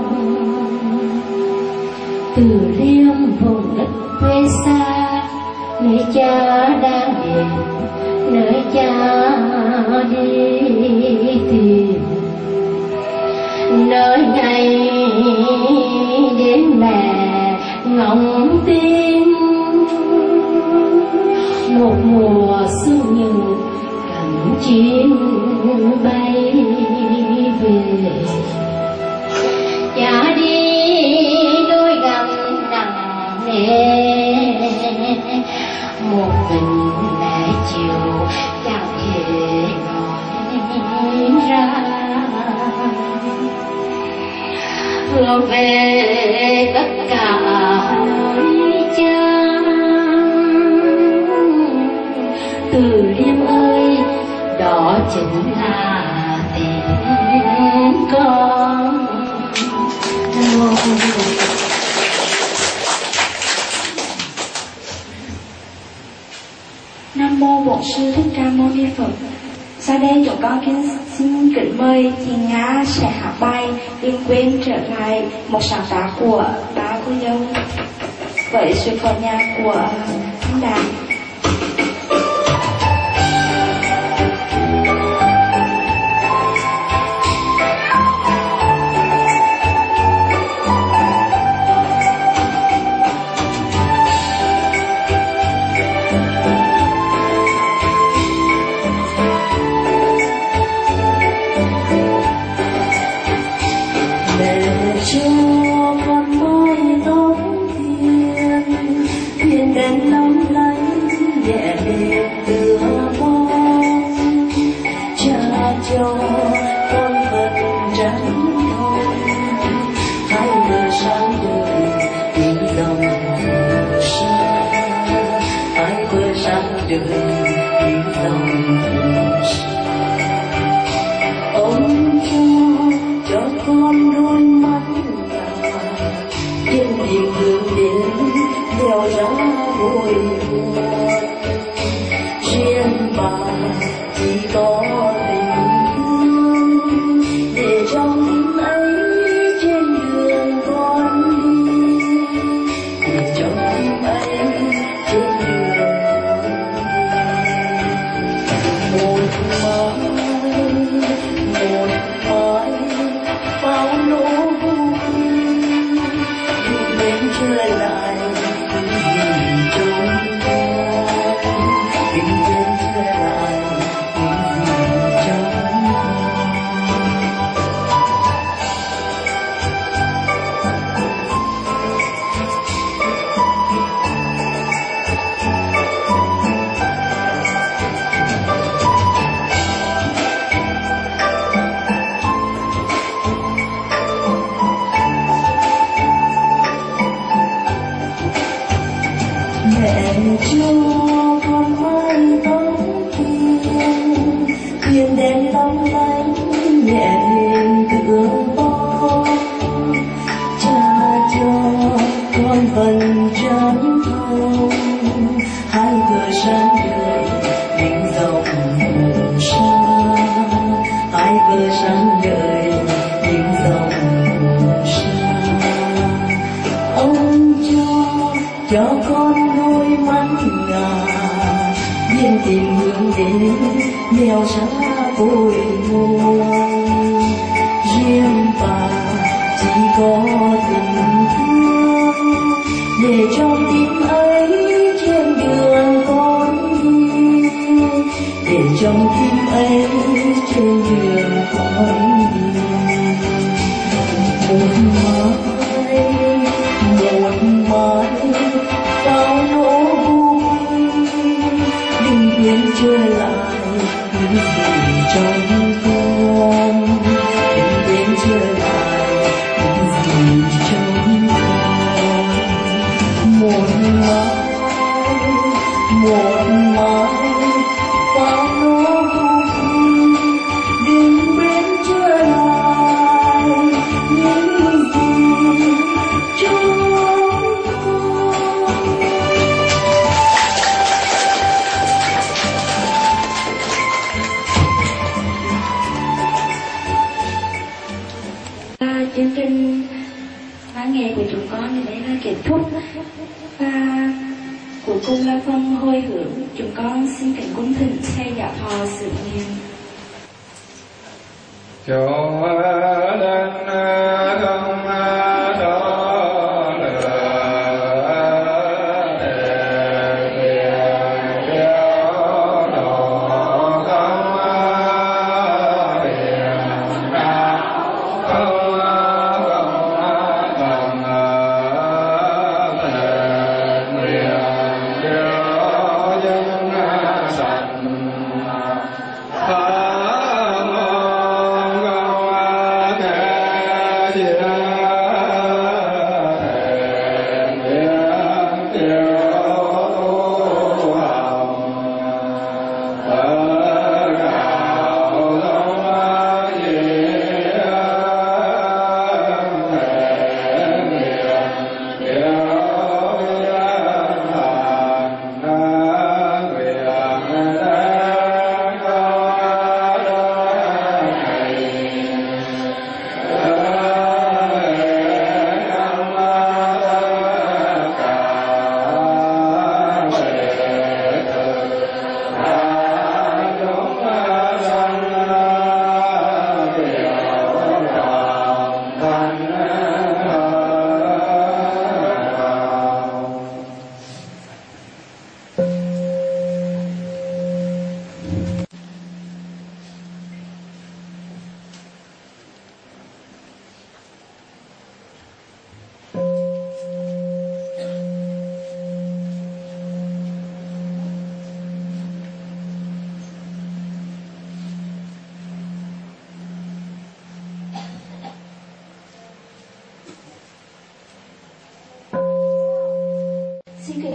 Từ Liêm vùng đất quê xa, nơi cha đang đến, nơi cha đi tìm. Nơi ngày đêm mẹ ngóng tin một mùa xuân nhung cánh chim bay về. Cha đi đôi gầm nặng nề một mình mẹ chiều chẳng thể nói ra. Hướng về tất cả nơi cha Từ Liêm ơi, đó chính là tiếng con. Nam mô Bổn Sư Thích Ca Mâu Ni Phật. Sau đây chúng con kính xin kính mời Thiền Nga sẽ hát bài Đừng quên trở lại, một sáng tác của ba cô dâu với sự phổ nhạc của Thanh Đàn. Ông cho cho con đôi mắt trên tìm hướng đến đèo ra vui buồn. Riêng bà chỉ có tình thương để trong tim ấy trên đường con đi, để trong tim ấy trên đường một mai một mai bao nỗi vui đến trở lại những gì trong con, đến trở lại những gì trong cho con mái tóc thiên thiên đen tóc lánh nhẹ hiền tựa bó. Cha cho con phần chân thông hai bờ sáng đời mình dòng hồn xa, hai bờ sáng đời mình dòng hồn xa. Ông cho cho con đôi mắt ngà biên tìm hướng đến nẻo xa cội nguồn. Riêng bà chỉ có tình thương để trong tim ấy trên đường con đi, để trong tim ấy trên đường con đi. Một mai một mai bao nỗi vui đừng quên trở lại những gì trong con, đừng quên trở lại những gì trong con. Một mai một mai bao nỗi vui đừng quên trở lại những gì trong chương trình văn nghệ của chúng con thì đây là kết thúc, và cuối cùng là phần hồi hướng. Chúng con xin kính cung thỉnh thầy giáo thọ sự niệm. Cho đến không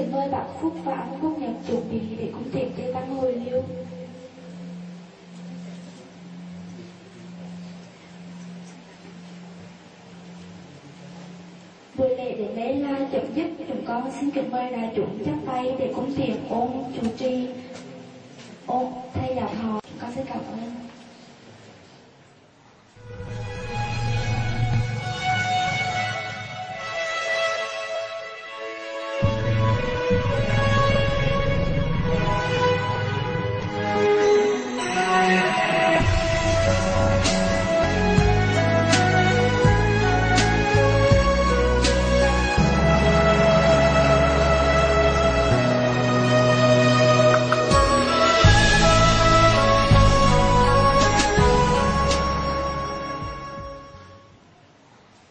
kính mời bác Phúc và anh Phúc Nhật chuẩn bị để cung tiễn chư tăng hồi lưu. Buổi lễ đến đây là chấm dứt. Chúng con xin kính mời đại chúng chắp tay để cung tiễn ôn chủ trì ôn thầy giáo họ. Chúng con xin cảm ơn.